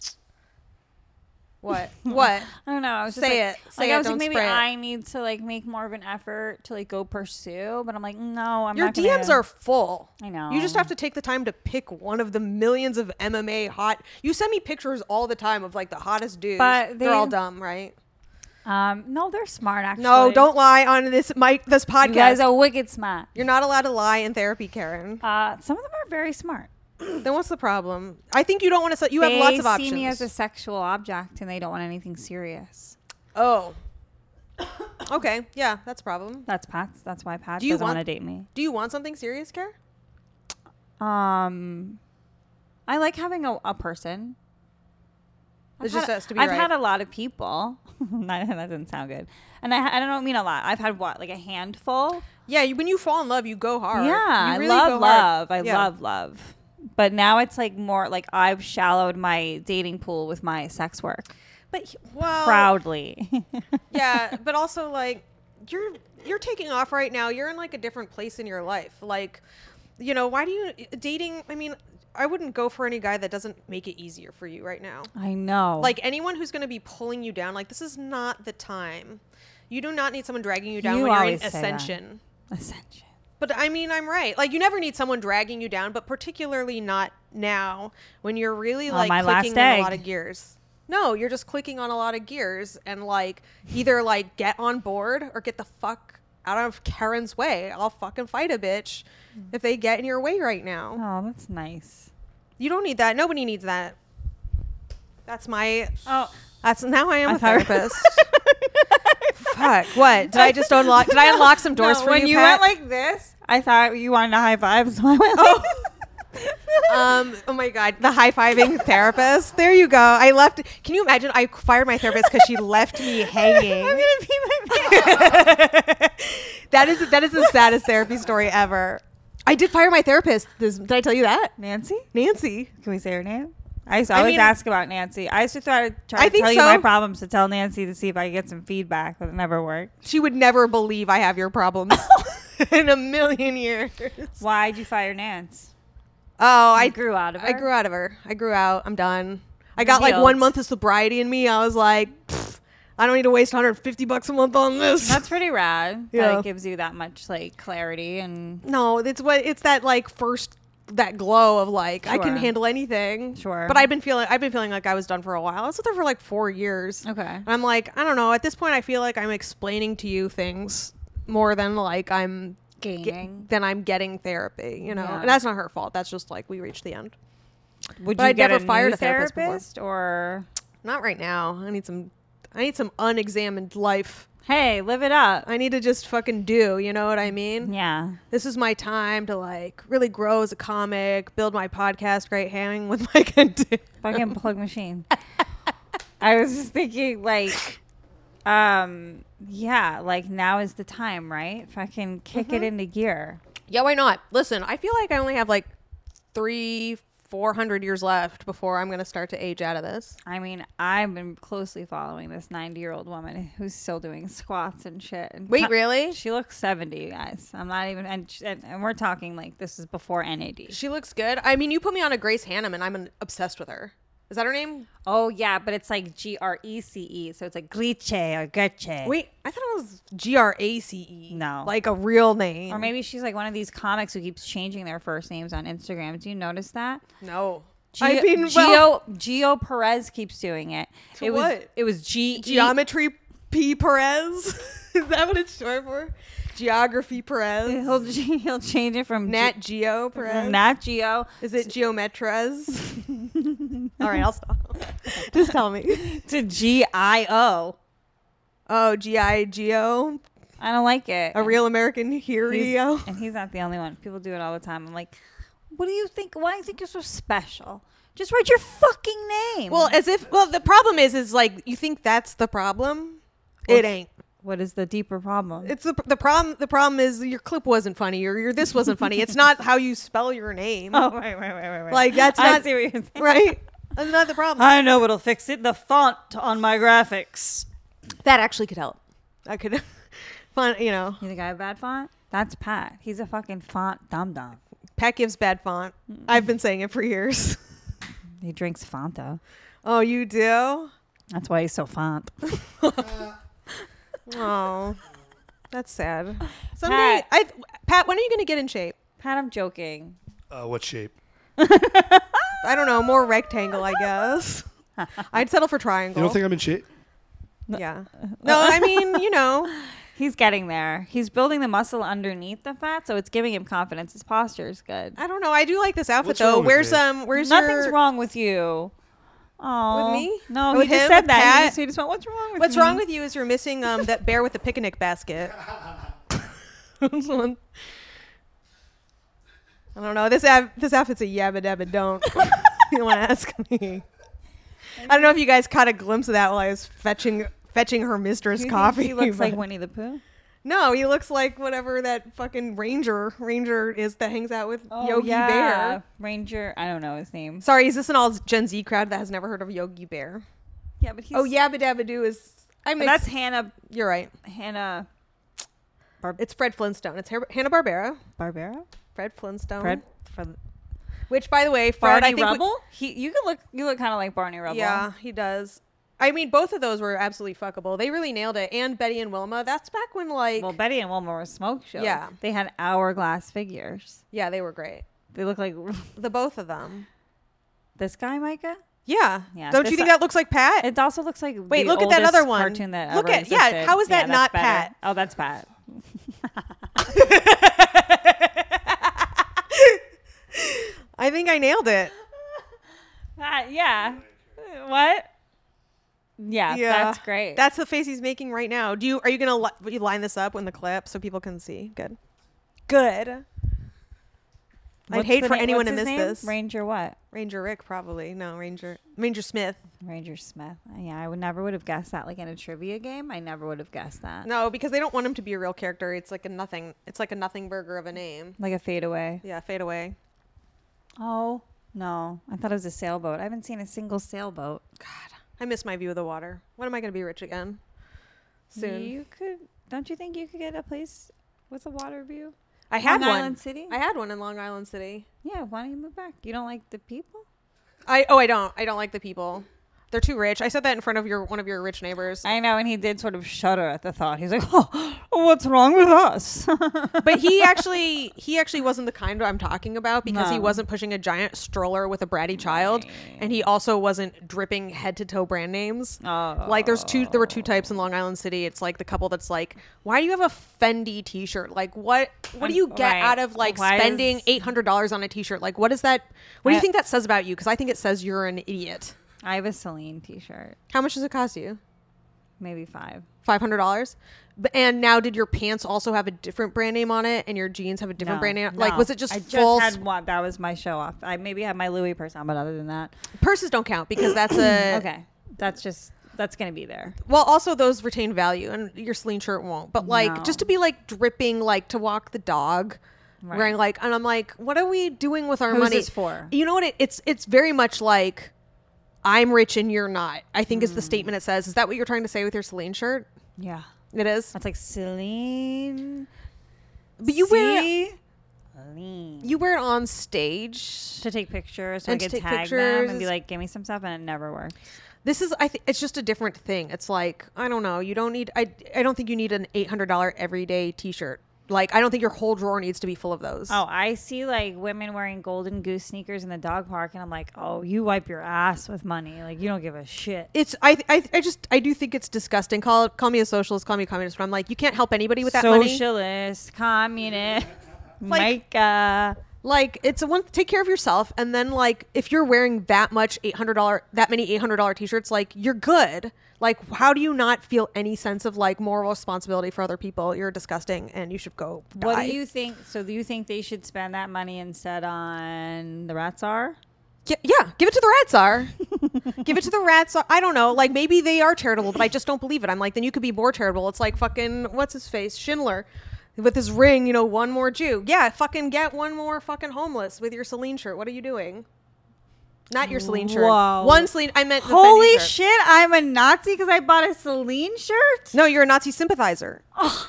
What? What? I don't know. I was just Say like, it. Say like it, I was don't like maybe spray it. I need to like make more of an effort to like go pursue, but I'm like no, I'm Your not D gonna, Ms are full. I know. You just have to take the time to pick one of the millions of M M A hot. You send me pictures all the time of like the hottest dudes. But They're all they- dumb, right? Um, no, they're smart actually. No, don't lie on this mic, this podcast. You guys are wicked smart. You're not allowed to lie in therapy, Karen. Uh, some of them are very smart. Then what's the problem? I think you don't want to. You have they lots of see options. me as a sexual object, and they don't want anything serious. oh. Okay. Yeah, that's a problem. That's Pat's. That's why Pat Do you doesn't want- want to date me. Do you want something serious, Karen? Um, I like having a, a person. It I've just had, has to be I've right. had a lot of people. that, that doesn't sound good. And I, I don't mean a lot. I've had what, like a handful. Yeah, you, when you fall in love, you go hard. Yeah, You really I go love hard. love. I Yeah. love love. But now it's like more like I've shallowed my dating pool with my sex work But he- well, proudly. yeah, but also like you're you're taking off right now. You're in like a different place in your life. Like, you know, why do you dating? I mean, I wouldn't go for any guy that doesn't make it easier for you right now. I know. Like anyone who's going to be pulling you down, like this is not the time. You do not need someone dragging you down You when you're in always say that. ascension. ascension. But I mean, I'm right. Like you never need someone dragging you down, but particularly not now when you're really On like my last clicking on a egg. lot of gears. No, you're just clicking on a lot of gears and like either like get on board or get the fuck out of Karen's way. I'll fucking fight a bitch if they get in your way right now. Oh, that's nice. You don't need that. Nobody needs that. That's my. Oh, That's now I am I a thought- therapist. Fuck. What did I just unlock? Did I unlock some doors no, for when you? you Pat? went like this, I thought you wanted a high five, so I went like um oh my god, the high-fiving therapist. There you go. I left. Can you imagine? I fired my therapist because she left me hanging. I'm gonna pee my pants. that is that is the saddest therapy story ever. I did fire my therapist. This, did I tell you that? Nancy? Nancy. Can we say her name? I used to I always mean- ask about Nancy. I used to try to, try I to think tell you so. my problems to tell Nancy to see if I could get some feedback, but it never worked. She would never believe I have your problems in a million years. Why'd you fire Nance? Oh, I I grew out of her. I grew out of her. I grew out. I'm done. I You're got like healed. one month of sobriety in me. I was like, "Pfft, I don't need to waste one hundred fifty bucks a month on this. That's pretty rad. Yeah. That it gives you that much like clarity and No, it's what it's that like first that glow of like I can Sure. handle anything. Sure. But I've been feeling I've been feeling like I was done for a while. I was with her for like four years. okay. And I'm like, I don't know. At this point, I feel like I'm explaining to you things more than like I'm ge- Gaining. than I'm getting therapy. You know, Yeah. and that's not her fault. That's just like we reached the end. Would But you I'd get never a fired new a therapist before. therapist or Not right now. I need some. I need some unexamined life. hey, live it up? I need to just fucking do. You know what I mean? Yeah. This is my time to like really grow as a comic, build my podcast, great hanging with my content. Fucking plug machine. I was just thinking like um, yeah, like now is the time, right? Fucking kick Mm-hmm. it into gear. Yeah, why not? Listen, I feel like I only have like three, four hundred years left before I'm gonna start to age out of this. I mean, I've been closely following this ninety-year-old woman who's still doing squats and shit. And Wait, co- really? She looks seventy, you guys. I'm not even, and, sh- and, and we're talking like this is before N A D. She looks good. I mean, you put me on a Grace Hannum, and I'm an- obsessed with her. Is that her name? Oh yeah, but it's like G R E C E, so it's like Glice or Gerche. Wait, I thought it was G R A C E. No. like a real name. Or maybe she's like one of these comics who keeps changing their first names on Instagram. Do you notice that? no. Gio, I mean, Gio, well, Gio Perez keeps doing it. To it was what? it was G Geometry P Perez. Is that what it's short for? Geography Perez. He'll he'll change it from Nat G- Geo Perez. Nat Geo Is it Geometrez? All right, I'll stop. Just tell me. to G I O. Oh, G I Geo, I don't like it. a real American He's- hero. and he's not the only one. People do it all the time. I'm like, what do you think? Why do you think you're so special? Just write your fucking name. Well, as if. Well, the problem is, is like you think that's the problem. It ain't. what is the deeper problem? It's the the problem. The problem is your clip wasn't funny, or your this wasn't funny. It's not how you spell your name, oh, right, right, right, right, right. Like, that's I not- see what you're saying. right? That's not the problem. I know what'll fix it. The font on my graphics. That actually could help. I could, fun. You know, You think I have bad font? That's Pat. He's a fucking font dum dum. Pat gives bad font. I've been saying it for years. He drinks Fanta. Oh, you do? That's why he's so font. Oh, that's sad. Someday, Pat. I Pat, when are you going to get in shape? Pat, I'm joking. Uh, what shape? I don't know, more rectangle, I guess. I'd settle for triangle. You don't think I'm in shape? Yeah. No, I mean, you know, He's getting there. He's building the muscle underneath the fat, so it's giving him confidence. His posture is good. I don't know. I do like this outfit What's though. wrong with Where's me? um, where's Nothing's your, wrong with you. Oh, With me? No, With he just him? said With that. He Pat? just, he just went, what's wrong with What's me? wrong with you is you're missing um that bear with the picnic basket. This one. I don't know. This av- this outfit's a yabba dabba don't. You want to ask me? I don't know if you guys caught a glimpse of that while I was fetching fetching her mistress Do you think coffee. He looks like but- Winnie the Pooh. No, he looks like whatever that fucking ranger ranger is that hangs out with Oh, Yogi yeah. Bear. Ranger. I don't know his name. Sorry, is this an all Gen Z crowd that has never heard of Yogi Bear? Yeah, but he's. Oh, Yabba Dabba Doo is. I But mean, that's Hannah. you're right. Hannah It's Fred Flintstone. It's Hanna Barbera. Barbera. Fred Flintstone. Fred. Fred Which, by the way, Fred. Barney I think would- Rubble. He. You can look. You look kind of like Barney Rubble. yeah, he does. I mean, both of those were absolutely fuckable. They really nailed it. And Betty and Wilma. That's back when, like, Well, Betty and Wilma were smoke shows. Yeah. They had hourglass figures. yeah, they were great. They look like The both of them. this guy, Micah. Yeah. Yeah, Don't you this- think that looks like Pat? It also looks like Wait, the look at that oldest other one. cartoon that Look ever at- yeah, existed. how is that that's not better. Pat? Oh, that's Pat. I think I nailed it. Pat, yeah. What? Yeah, Yeah. that's great. That's the face he's making right now. Do you? Are you gonna li- you line this up in the clip so people can see? Good. Good. I'd What's hate the for na- anyone what's to his miss name? this. Ranger what? Ranger Rick, probably. No, Ranger Ranger Smith. Ranger Smith. Yeah, I would never would have guessed that. Like in a trivia game, I never would have guessed that. No, because they don't want him to be a real character. It's like a nothing. It's like a nothing burger of a name. Like a fadeaway. Yeah, fade away. Oh no, I thought it was a sailboat. I haven't seen a single sailboat. God, I miss my view of the water. When am I gonna be rich again? Soon. You could. Don't you think you could get a place with a water view? I had Long one. Island City. I had one in Long Island City. Yeah. Why don't you move back? You don't like the people? I oh I don't. I don't like the people. They're too rich. I said that in front of your one of your rich neighbors. I know, and he did sort of shudder at the thought. He's like, "Oh, what's wrong with us?" But he actually he actually wasn't the kind I'm talking about because he No. wasn't pushing a giant stroller with a bratty child, and he also wasn't dripping head to toe brand names. Oh. Like there's two there were two types in Long Island City. It's like the couple that's like, why do you have a Fendi t-shirt? Like what what do you get Right. out of like Why spending is- eight hundred dollars on a t-shirt? Like what is that? What do you I- think that says about you? Because I think it says you're an idiot. I have a Celine T-shirt, How much does it cost you? maybe five. Five hundred dollars. And now, did your pants also have a different brand name on it, and your jeans have a different No, brand name? no. Like, was it just I just full? had one. That was my show off. I maybe had my Louis purse on, but other than that, Purses don't count because that's a okay. That's just That's gonna be there. Well, also those retain value, and your Celine shirt won't. But like, No. just to be like dripping, like to walk the dog, Right. wearing like, and I'm like, what are we doing with our Who's money? this for? You know what? It, it's it's very much like, I'm rich and you're not. I think is the statement it says. Is that what you're trying to say with your Celine shirt? Yeah. It is. That's like Celine. But you wear Celine. you wear it on stage. To take pictures, so And I to could take tag them pictures and be is- like, "Give me some stuff," and it never works. This is, I think, it's just a different thing. It's like, I don't know. You don't need, I, I don't think you need an eight hundred dollars everyday t-shirt. Like, I don't think your whole drawer needs to be full of those. Oh, I see like women wearing Golden Goose sneakers in the dog park, and I'm like, "Oh, you wipe your ass with money. Like you don't give a shit." It's, I, I, I just, I do think it's disgusting. Call call me a socialist, call me a communist, but I'm like, you can't help anybody with that money. Socialist, communist, Like- Micah. Like, it's a one, take care of yourself. And then, like, if you're wearing that much eight hundred dollars, that many eight hundred dollars t-shirts, like, you're good. Like, how do you not feel any sense of, like, moral responsibility for other people? You're disgusting and you should go die. What do you think? So, do you think they should spend that money instead on the Rat Czar? Yeah, yeah, give it to the Rat Czar. Give it to the Rat Czar. I don't know. Like, maybe they are charitable, but I just don't believe it. I'm like, then you could be more charitable. It's like fucking, what's his face? Schindler. With his ring, you know, one more Jew. Yeah, fucking get one more fucking homeless with your Celine shirt. What are you doing? Not your Celine shirt. Whoa. One Celine. I meant the Holy Fendi shirt. shit! I'm a Nazi because I bought a Celine shirt. No, you're a Nazi sympathizer.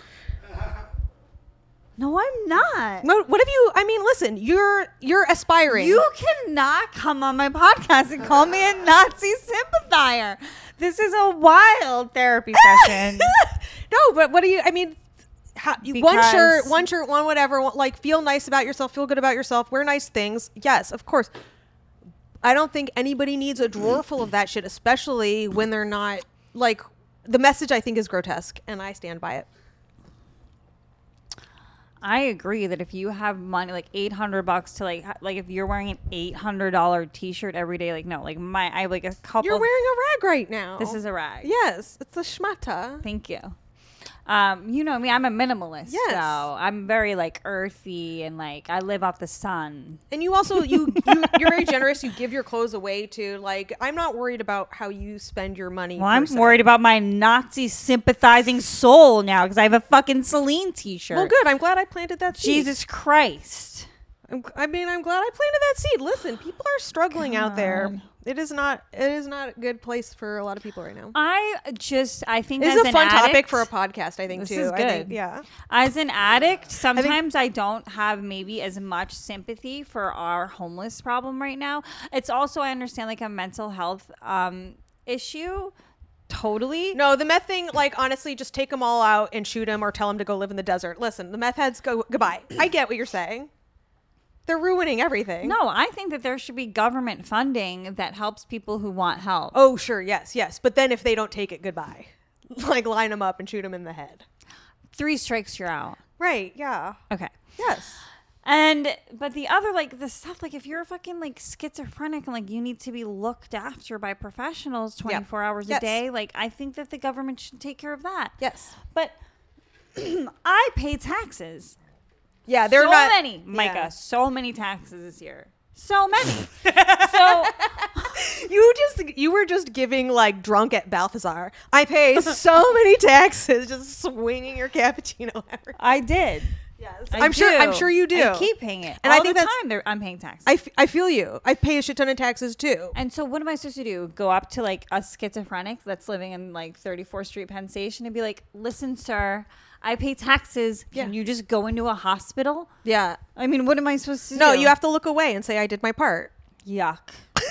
No, I'm not. No, what have you? I mean, listen, you're you're aspiring. You cannot come on my podcast and call me a Nazi sympathizer. This is a wild therapy session. No, but what do you? I mean, how, you- one Because- shirt, one shirt, one whatever. one- Like, feel nice about yourself, feel good about yourself, wear nice things. Yes, of course. I don't think anybody needs a drawer full of that shit, especially when they're not like. The message I think is grotesque, and I stand by it. I agree that if you have money, like eight hundred bucks to like, ha- like if you're wearing an eight hundred dollar T-shirt every day, like no, like my, I have like a couple. You're wearing a rag right now. This is a rag. Yes, it's a schmata. Thank you. Um, you know me, I'm a minimalist. Yes. So I'm very like earthy and like I live off the sun. And you also you, you you're very generous. You give your clothes away to like. I'm not worried about how you spend your money. Well, per I'm se. worried about my Nazi sympathizing soul now because I have a fucking Celine T-shirt. Well, good. I'm glad I planted that seed. Jesus Christ. I'm, I mean, I'm glad I planted that seed. Listen, people are struggling out there. God. It is not. It is not a good place for a lot of people right now. I just, I think This as is a an fun topic addict- for a podcast. I think This too. is I think, good. yeah. As an addict, sometimes I, don't have maybe as much sympathy for our homeless problem right now. It's also, I understand, like a mental health um, issue. Totally. No, the meth thing. Like honestly, just take them all out and shoot them, or tell them to go live in the desert. Listen, the meth heads go goodbye. I get what you're saying. They're ruining everything. No, I think that there should be government funding that helps people who want help. Oh, sure. Yes. Yes. But then if they don't take it, goodbye. Like line them up and shoot them in the head. Three strikes, you're out. Right. Yeah. Okay. Yes. And but the other like the stuff like if you're fucking like schizophrenic and like you need to be looked after by professionals twenty-four hours Yes. a day, like I think that the government should take care of that. Yes. But I pay taxes. Yeah. They're so not many, Micah. Yeah. So many taxes this year. So many. so You just you were just giving like drunk at Balthazar. I pay so many taxes, just swinging your cappuccino every. I did. Yes, I I'm sure. I'm do. sure you do. I keep paying it, And all I think the that's- time. they're- I'm paying taxes. I, f- I feel you. I pay a shit ton of taxes too. And so what am I supposed to do? Go up to like a schizophrenic that's living in like thirty-fourth Street Penn Station and be like, listen, sir, I pay taxes. Can Yeah. you just go into a hospital? Yeah. I mean, what am I supposed to No, do? you have to look away and say I did my part. Yuck.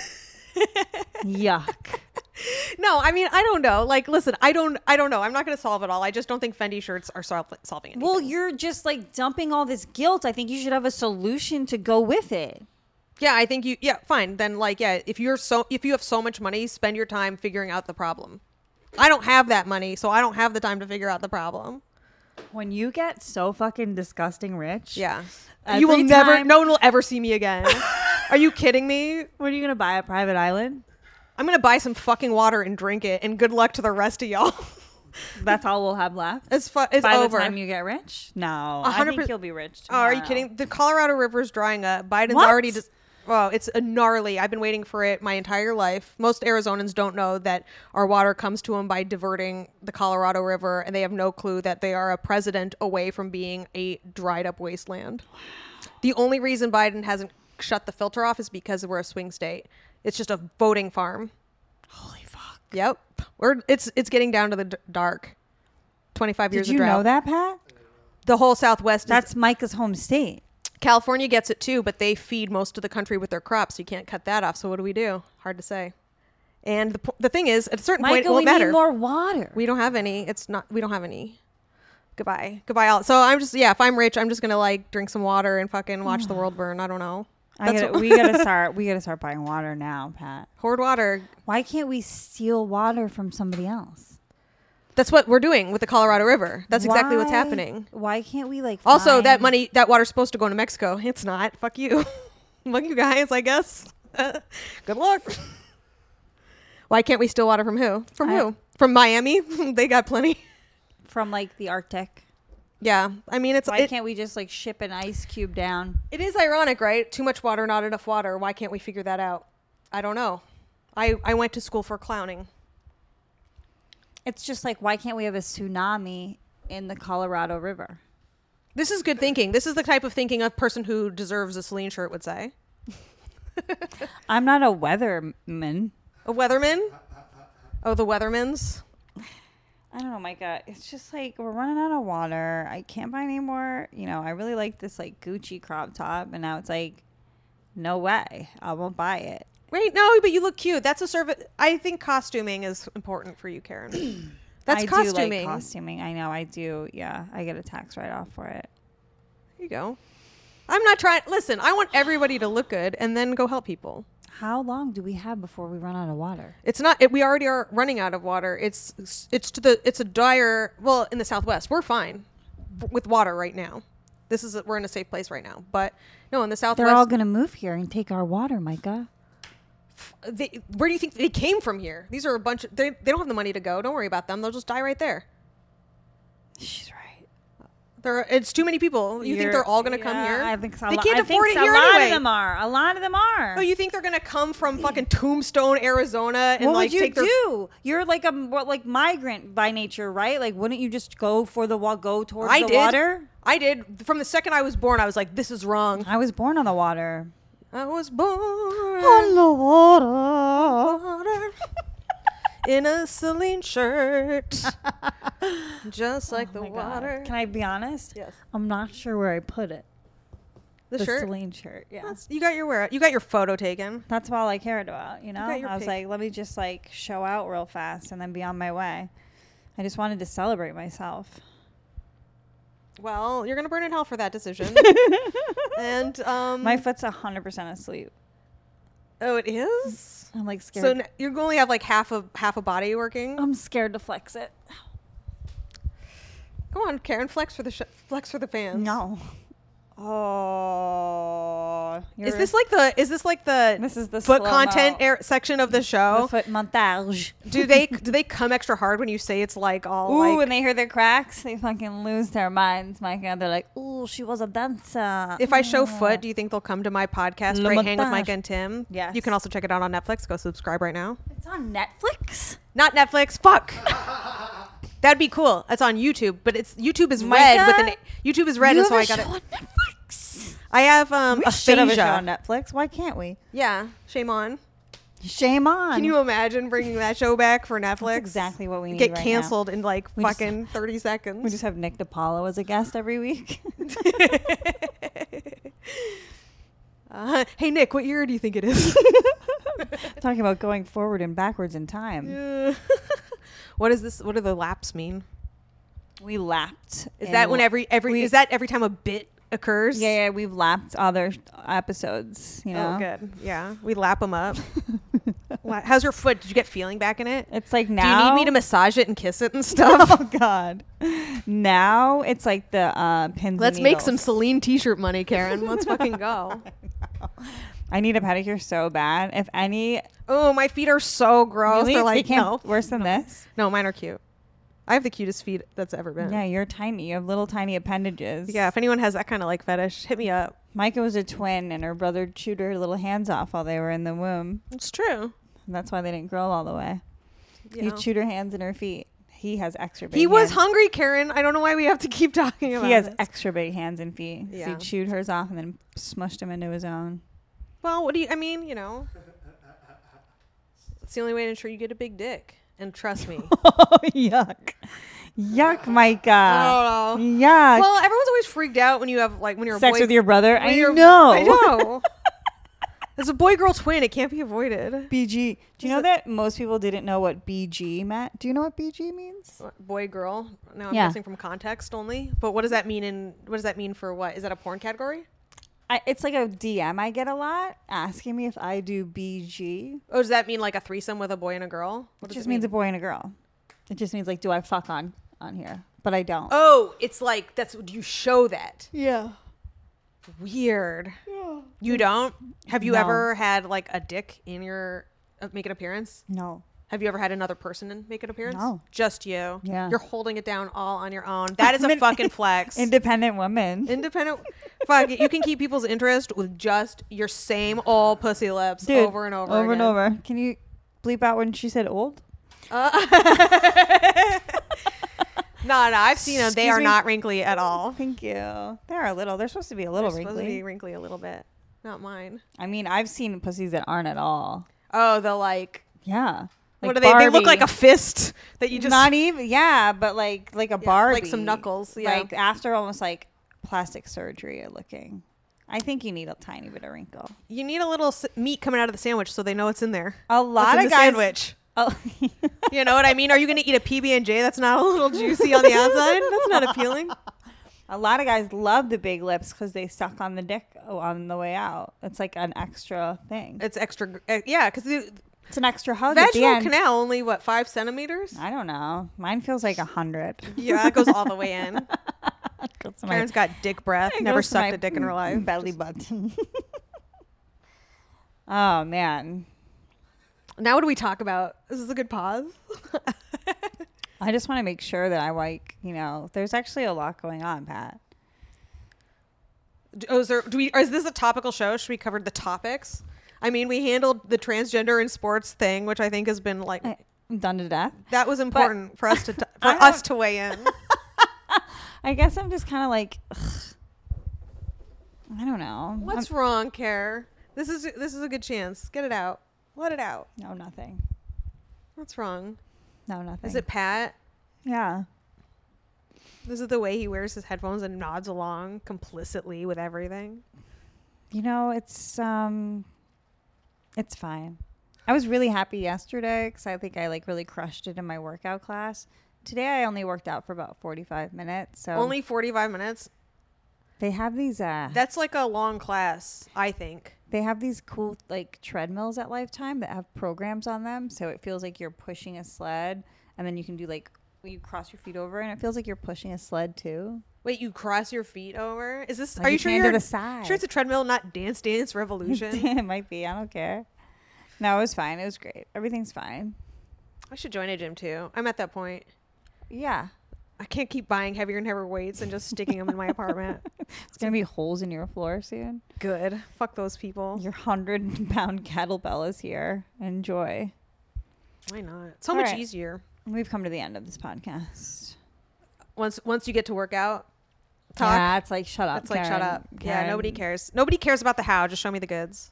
Yuck. No, I mean I don't know. Like, listen, I don't. I don't know. I'm not going to solve it all. I just don't think Fendi shirts are sol- solving anything. Well, you're just like dumping all this guilt. I think you should have a solution to go with it. yeah, I think you. Yeah, fine. Then, like, yeah, if you're so, if you have so much money, spend your time figuring out the problem. I don't have that money, so I don't have the time to figure out the problem. When you get so fucking disgusting rich. Yeah, Every you will never. time- No one will ever see me again. Are you kidding me? What are you going to buy? A private island? I'm gonna buy some fucking water and drink it, and good luck to the rest of y'all. That's all we'll have left? It's fu- It's By over. the time you get rich? No. A I hundred think per- you'll be rich Oh, are you tomorrow. kidding? The Colorado River's drying up. Biden's What? already just. Well, it's a gnarly. I've been waiting for it my entire life. Most Arizonans don't know that our water comes to them by diverting the Colorado River, and they have no clue that they are a president away from being a dried up wasteland. The only reason Biden hasn't shut the filter off is because we're a swing state. It's just a voting farm. Holy fuck. Yep. We're it's it's getting down to the d- dark. twenty-five years Did you of drought. know that, Pat? The whole Southwest is That's Micah's home state. California gets it too, but they feed most of the country with their crops. So you can't cut that off. So what do we do? Hard to say. And the, po- the thing is, at a certain point, Micah, it won't we matter. need more water. We don't have any. It's not. We don't have any. Goodbye. Goodbye. All. So I'm just yeah. If I'm rich, I'm just gonna like drink some water and fucking watch the world burn. I don't know. I That's gotta, what- we gotta start. We gotta start buying water now, Pat. Hoard water. Why can't we steal water from somebody else? That's what we're doing with the Colorado River. That's exactly what's Why- happening. Why can't we like? Also, that find- money, that water's supposed to go to Mexico. It's not. Fuck you. Fuck you guys, I guess. Good luck. Why can't we steal water from who? From I- who? From Miami? They got plenty. from like the Arctic. Yeah. I mean, it's Why it, can't we just like ship an ice cube down? it is ironic, right? Too much water, not enough water. Why can't we figure that out? I don't know. I, I went to school for clowning. It's just like, why can't we have a tsunami in the Colorado River? This is good thinking. This is the type of thinking a person who deserves a Celine shirt would say. I'm not a weatherman. A weatherman? Oh, the weathermans? I don't know, Micah. It's just like we're running out of water. I can't buy any more. You know, I really like this like Gucci crop top, and now it's like, no way, I won't buy it. Wait, no, but you look cute. That's a service. I think costuming is important for you, Karen. That's I costuming. do like costuming. I know, I do. Yeah, I get a tax write off for it. There you go. I'm not trying. Listen, I want everybody to look good and then go help people. How long do we have before we run out of water? It's not. It, we already are running out of water. It's it's to the. It's a dire. Well, in the Southwest, we're fine with water right now. This is a, we're in a safe place right now. But no, in the Southwest, They're all going to move here and take our water, Micah. they, where do you think they came from here? These are a bunch of. They they don't have the money to go. Don't worry about them. They'll just die right there. She's right. There, it's too many people. You think You're- they're all going to come yeah, here? I think so. They A lo- can't I afford think it here A lot anyway. of them are. A lot of them are. Oh, you think they're going to come from fucking Tombstone, Arizona, and what like would you take their do? You're like a what, like migrant by nature, right? Like, wouldn't you just go for the wa- go towards I the did. water? I did. From the second I was born, I was like, this is wrong. I was born on the water. I was born the water. water in a Celine shirt, just like the Oh my God. water. Can I be honest? Yes. I'm not sure where I put it. The, The, shirt. Celine shirt. Yeah. That's- you got your wear. You got your photo taken. That's all I cared about, you know? got your I was pic. like, let me just like show out real fast and then be on my way. I just wanted to celebrate myself. Well, you're gonna burn in hell for that decision. and um, My foot's one hundred percent asleep. oh, it is. I'm like scared. So n- you only have like half a half a body working. I'm scared to flex it. Come on, Karen, flex for the sh- flex for the fans. No. Oh. Is this like the is this like the This is the foot slow-mo. content air section of the the show? foot montage? do they do they come extra hard when you say it's like all Ooh, like when they hear their cracks, they fucking lose their minds, Micah. They're like, ooh, she was a dancer. if I show foot, do you think they'll come to my podcast, Le Right Hang with montage. Micah and Tim? Yes. You can also check it out on Netflix. Go subscribe right now. It's on Netflix? Not Netflix. Fuck. That'd be cool. It's on YouTube, but it's YouTube is red with Micah? an YouTube is red, You and so have I a got show it. on Netflix. I have um We should have a show aphasia. on Netflix. Why can't we? Yeah, shame on. Shame on. Can you imagine bringing that show back for Netflix? That's exactly what we need Get right now. canceled in like We just- fucking thirty seconds. We just have Nick DiPaolo as a guest every week. uh, hey Nick, what year do you think it is? Talking about going forward and backwards in time. Yeah. What is this? What do the laps mean? We lapped. Is in- that when every every we- is that every time a bit occurs? Yeah, yeah, we've lapped other episodes, you know? Oh, good. Yeah, we lap them up. Wha- How's your foot? Did you get feeling back in it? It's like Do you now. need me to massage it and kiss it and stuff? Oh, God. Now it's like the uh, pins and Let's make some needles. Celine t-shirt money, Karen. Let's fucking go. I need a pedicure so bad. If any. Oh, my feet are so gross. Really? They're They like, can't no. worse than this. No, mine are cute. I have the cutest feet that's ever been. Yeah, you're tiny. You have little tiny appendages. Yeah, if anyone has that kind of like fetish, hit me up. Micah was a twin, and her brother chewed her little hands off while they were in the womb. It's true. And that's why they didn't grow all the way. You He know. chewed her hands and her feet. He has extra big He was hands. hungry, Karen. I don't know why we have to keep talking about He has this. extra big hands and feet. So Yeah. he chewed hers off and then smushed them into his own. Well, what do you, I mean, you know. It's the only way to ensure you get a big dick. And trust me. Oh, yuck. Yuck, Micah. I don't know. Yuck. Well, everyone's always freaked out when you have, like, when you're a Sex boy. with your brother? when I you're- know. I know. As a boy-girl twin, it can't be avoided. B G. Do you know that most people didn't know what B G meant? Do you know what B G means? Boy-girl. Now I'm Yeah. guessing from context only. But what does that mean in, what does that mean for what? Is that a porn category? I, it's like a D M I get a lot asking me if I do B G. Oh, does that mean like a threesome with a boy and a girl? What It does just it means mean? a boy and a girl. It just means like, do I fuck on on here? But I don't. Oh, it's like, that's, you show that. Yeah. Weird. You don't? Have you No. ever had like a dick in your uh, make an appearance? No. Have you ever had another person in make an appearance? No. Just you. Yeah. You're holding it down all on your own. That is I'm a an fucking flex. Independent woman. Independent. Fuck it. You can keep people's interest with just your same old pussy lips Dude, over and over. Over again. and over. Can you bleep out when she said old? No, no, I've seen them. They Excuse are me? not wrinkly at all. Thank you. They're a little. They're supposed to be a little They're supposed wrinkly. to be wrinkly a little bit. Not mine. I mean, I've seen pussies that aren't at all. Oh, the like. Yeah. What are they? They look like a fist that you just. Not even. Yeah, but like like a Yeah, Barbie. like some knuckles, yeah. Like after almost like plastic surgery looking. I think you need a tiny bit of wrinkle. You need a little s- meat coming out of the sandwich so they know it's in there. A What's lot in of the guys. sandwich. Oh. You know what I mean? Are you going to eat a P B and J that's not a little juicy on the outside? That's not appealing. A lot of guys love the big lips because they suck on the dick on the way out. It's like an extra thing. It's extra. gr- Uh, yeah, because the It's an extra hug at the vaginal end. canal only what five centimeters? I don't know. Mine feels like a hundred. Yeah, it goes all the way in. Goes to my- Karen's got dick breath. it Never goes to sucked my a dick in her life. Belly button. Oh man. Now what do we talk about? This is a good pause. I just want to make sure that I like, you know, there's actually a lot going on, Pat. Oh, is there? Do we? Is this a topical show? Should we cover the topics? I mean, we handled the transgender in sports thing, which I think has been like I'm done to death. that was important for us to t- for I us don't- to weigh in. I guess I'm just kind of like, ugh. I don't know. What's wrong, Care? This is this is a good chance. Get it out. Let it out. I'm- no, nothing. What's wrong? No, nothing. Is it Pat? Yeah. Is it the way he wears his headphones and nods along complicitly with everything? You know, it's um, it's fine. I was really happy yesterday because I think I like really crushed it in my workout class. Today I only worked out for about forty-five minutes. So Only forty-five minutes? they have these uh, That's like a long class, I think. they have these cool like treadmills at Lifetime that have programs on them, so it feels like you're pushing a sled, and then you can do like you cross your feet over, and it feels like you're pushing a sled too. Wait, you cross your feet over? Is this? Like are you your sure hand you're to the side. sure it's a treadmill, not Dance Dance Revolution? It might be. I don't care. No, it was fine. It was great. Everything's fine. I should join a gym too. I'm at that point. Yeah. I can't keep buying heavier and heavier weights and just sticking them in my apartment. It's gonna be holes in your floor soon. Good. Fuck those people. Your hundred pound kettlebell is here. Enjoy. Why not? So All much right. easier. We've come to the end of this podcast. Once once you get to work out, talk. Yeah, it's like shut up. It's like shut Karen. up. Yeah, Karen. nobody cares. Nobody cares about the how. Just show me the goods.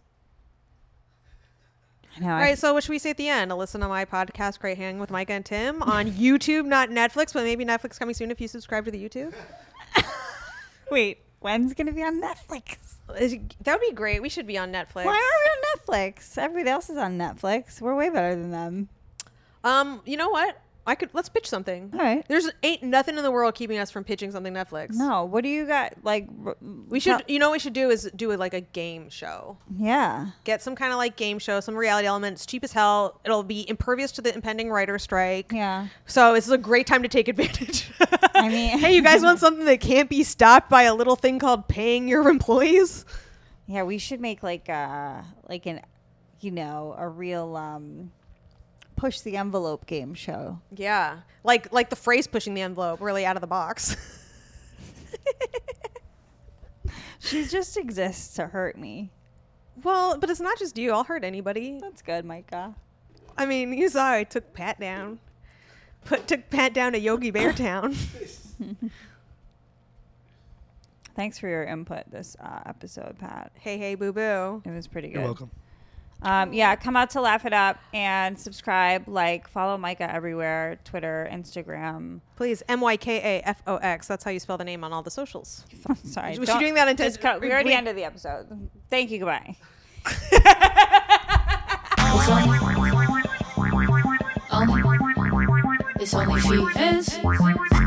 I know. All I- right, so what should we say at the end? To listen to my podcast, Great Hang with Micah and Tim, on YouTube, not Netflix, but maybe Netflix coming soon if you subscribe to the YouTube. Wait, when's gonna be on Netflix? Is- That would be great. We should be on Netflix. Why are we on Netflix? Everybody else is on Netflix. We're way better than them. Um, you know what? I could let's pitch something. All right. There's ain't nothing in the world keeping us from pitching something Netflix. No, what do you got? Like, r- We should. You know what we should do is do it like a game show. yeah. Get some kind of like game show, some reality elements, cheap as hell. It'll be impervious to the impending writer strike. Yeah. So this is a great time to take advantage. I mean- hey, you guys want something that can't be stopped by a little thing called paying your employees? Yeah, we should make like a like an, you know, a real um, push the envelope game show. Yeah. Like like the phrase pushing the envelope, really out of the box. She just exists to hurt me. Well, but it's not just you. I'll hurt anybody. That's good, Micah. I mean, you saw I took Pat down. Put took Pat down to Yogi Bear Town. Thanks for your input this uh, episode, Pat. Hey, hey, boo boo. It was pretty good. You're welcome. Um, yeah, come out to Laugh It Up and subscribe, like, follow Micah everywhere, Twitter, Instagram. Please, M Y K A F O X. That's how you spell the name on all the socials. Sorry. Was she don't- doing that in just cut- we- We're at we- the end of the episode. Thank you. Goodbye. It's only, only, it's only she is.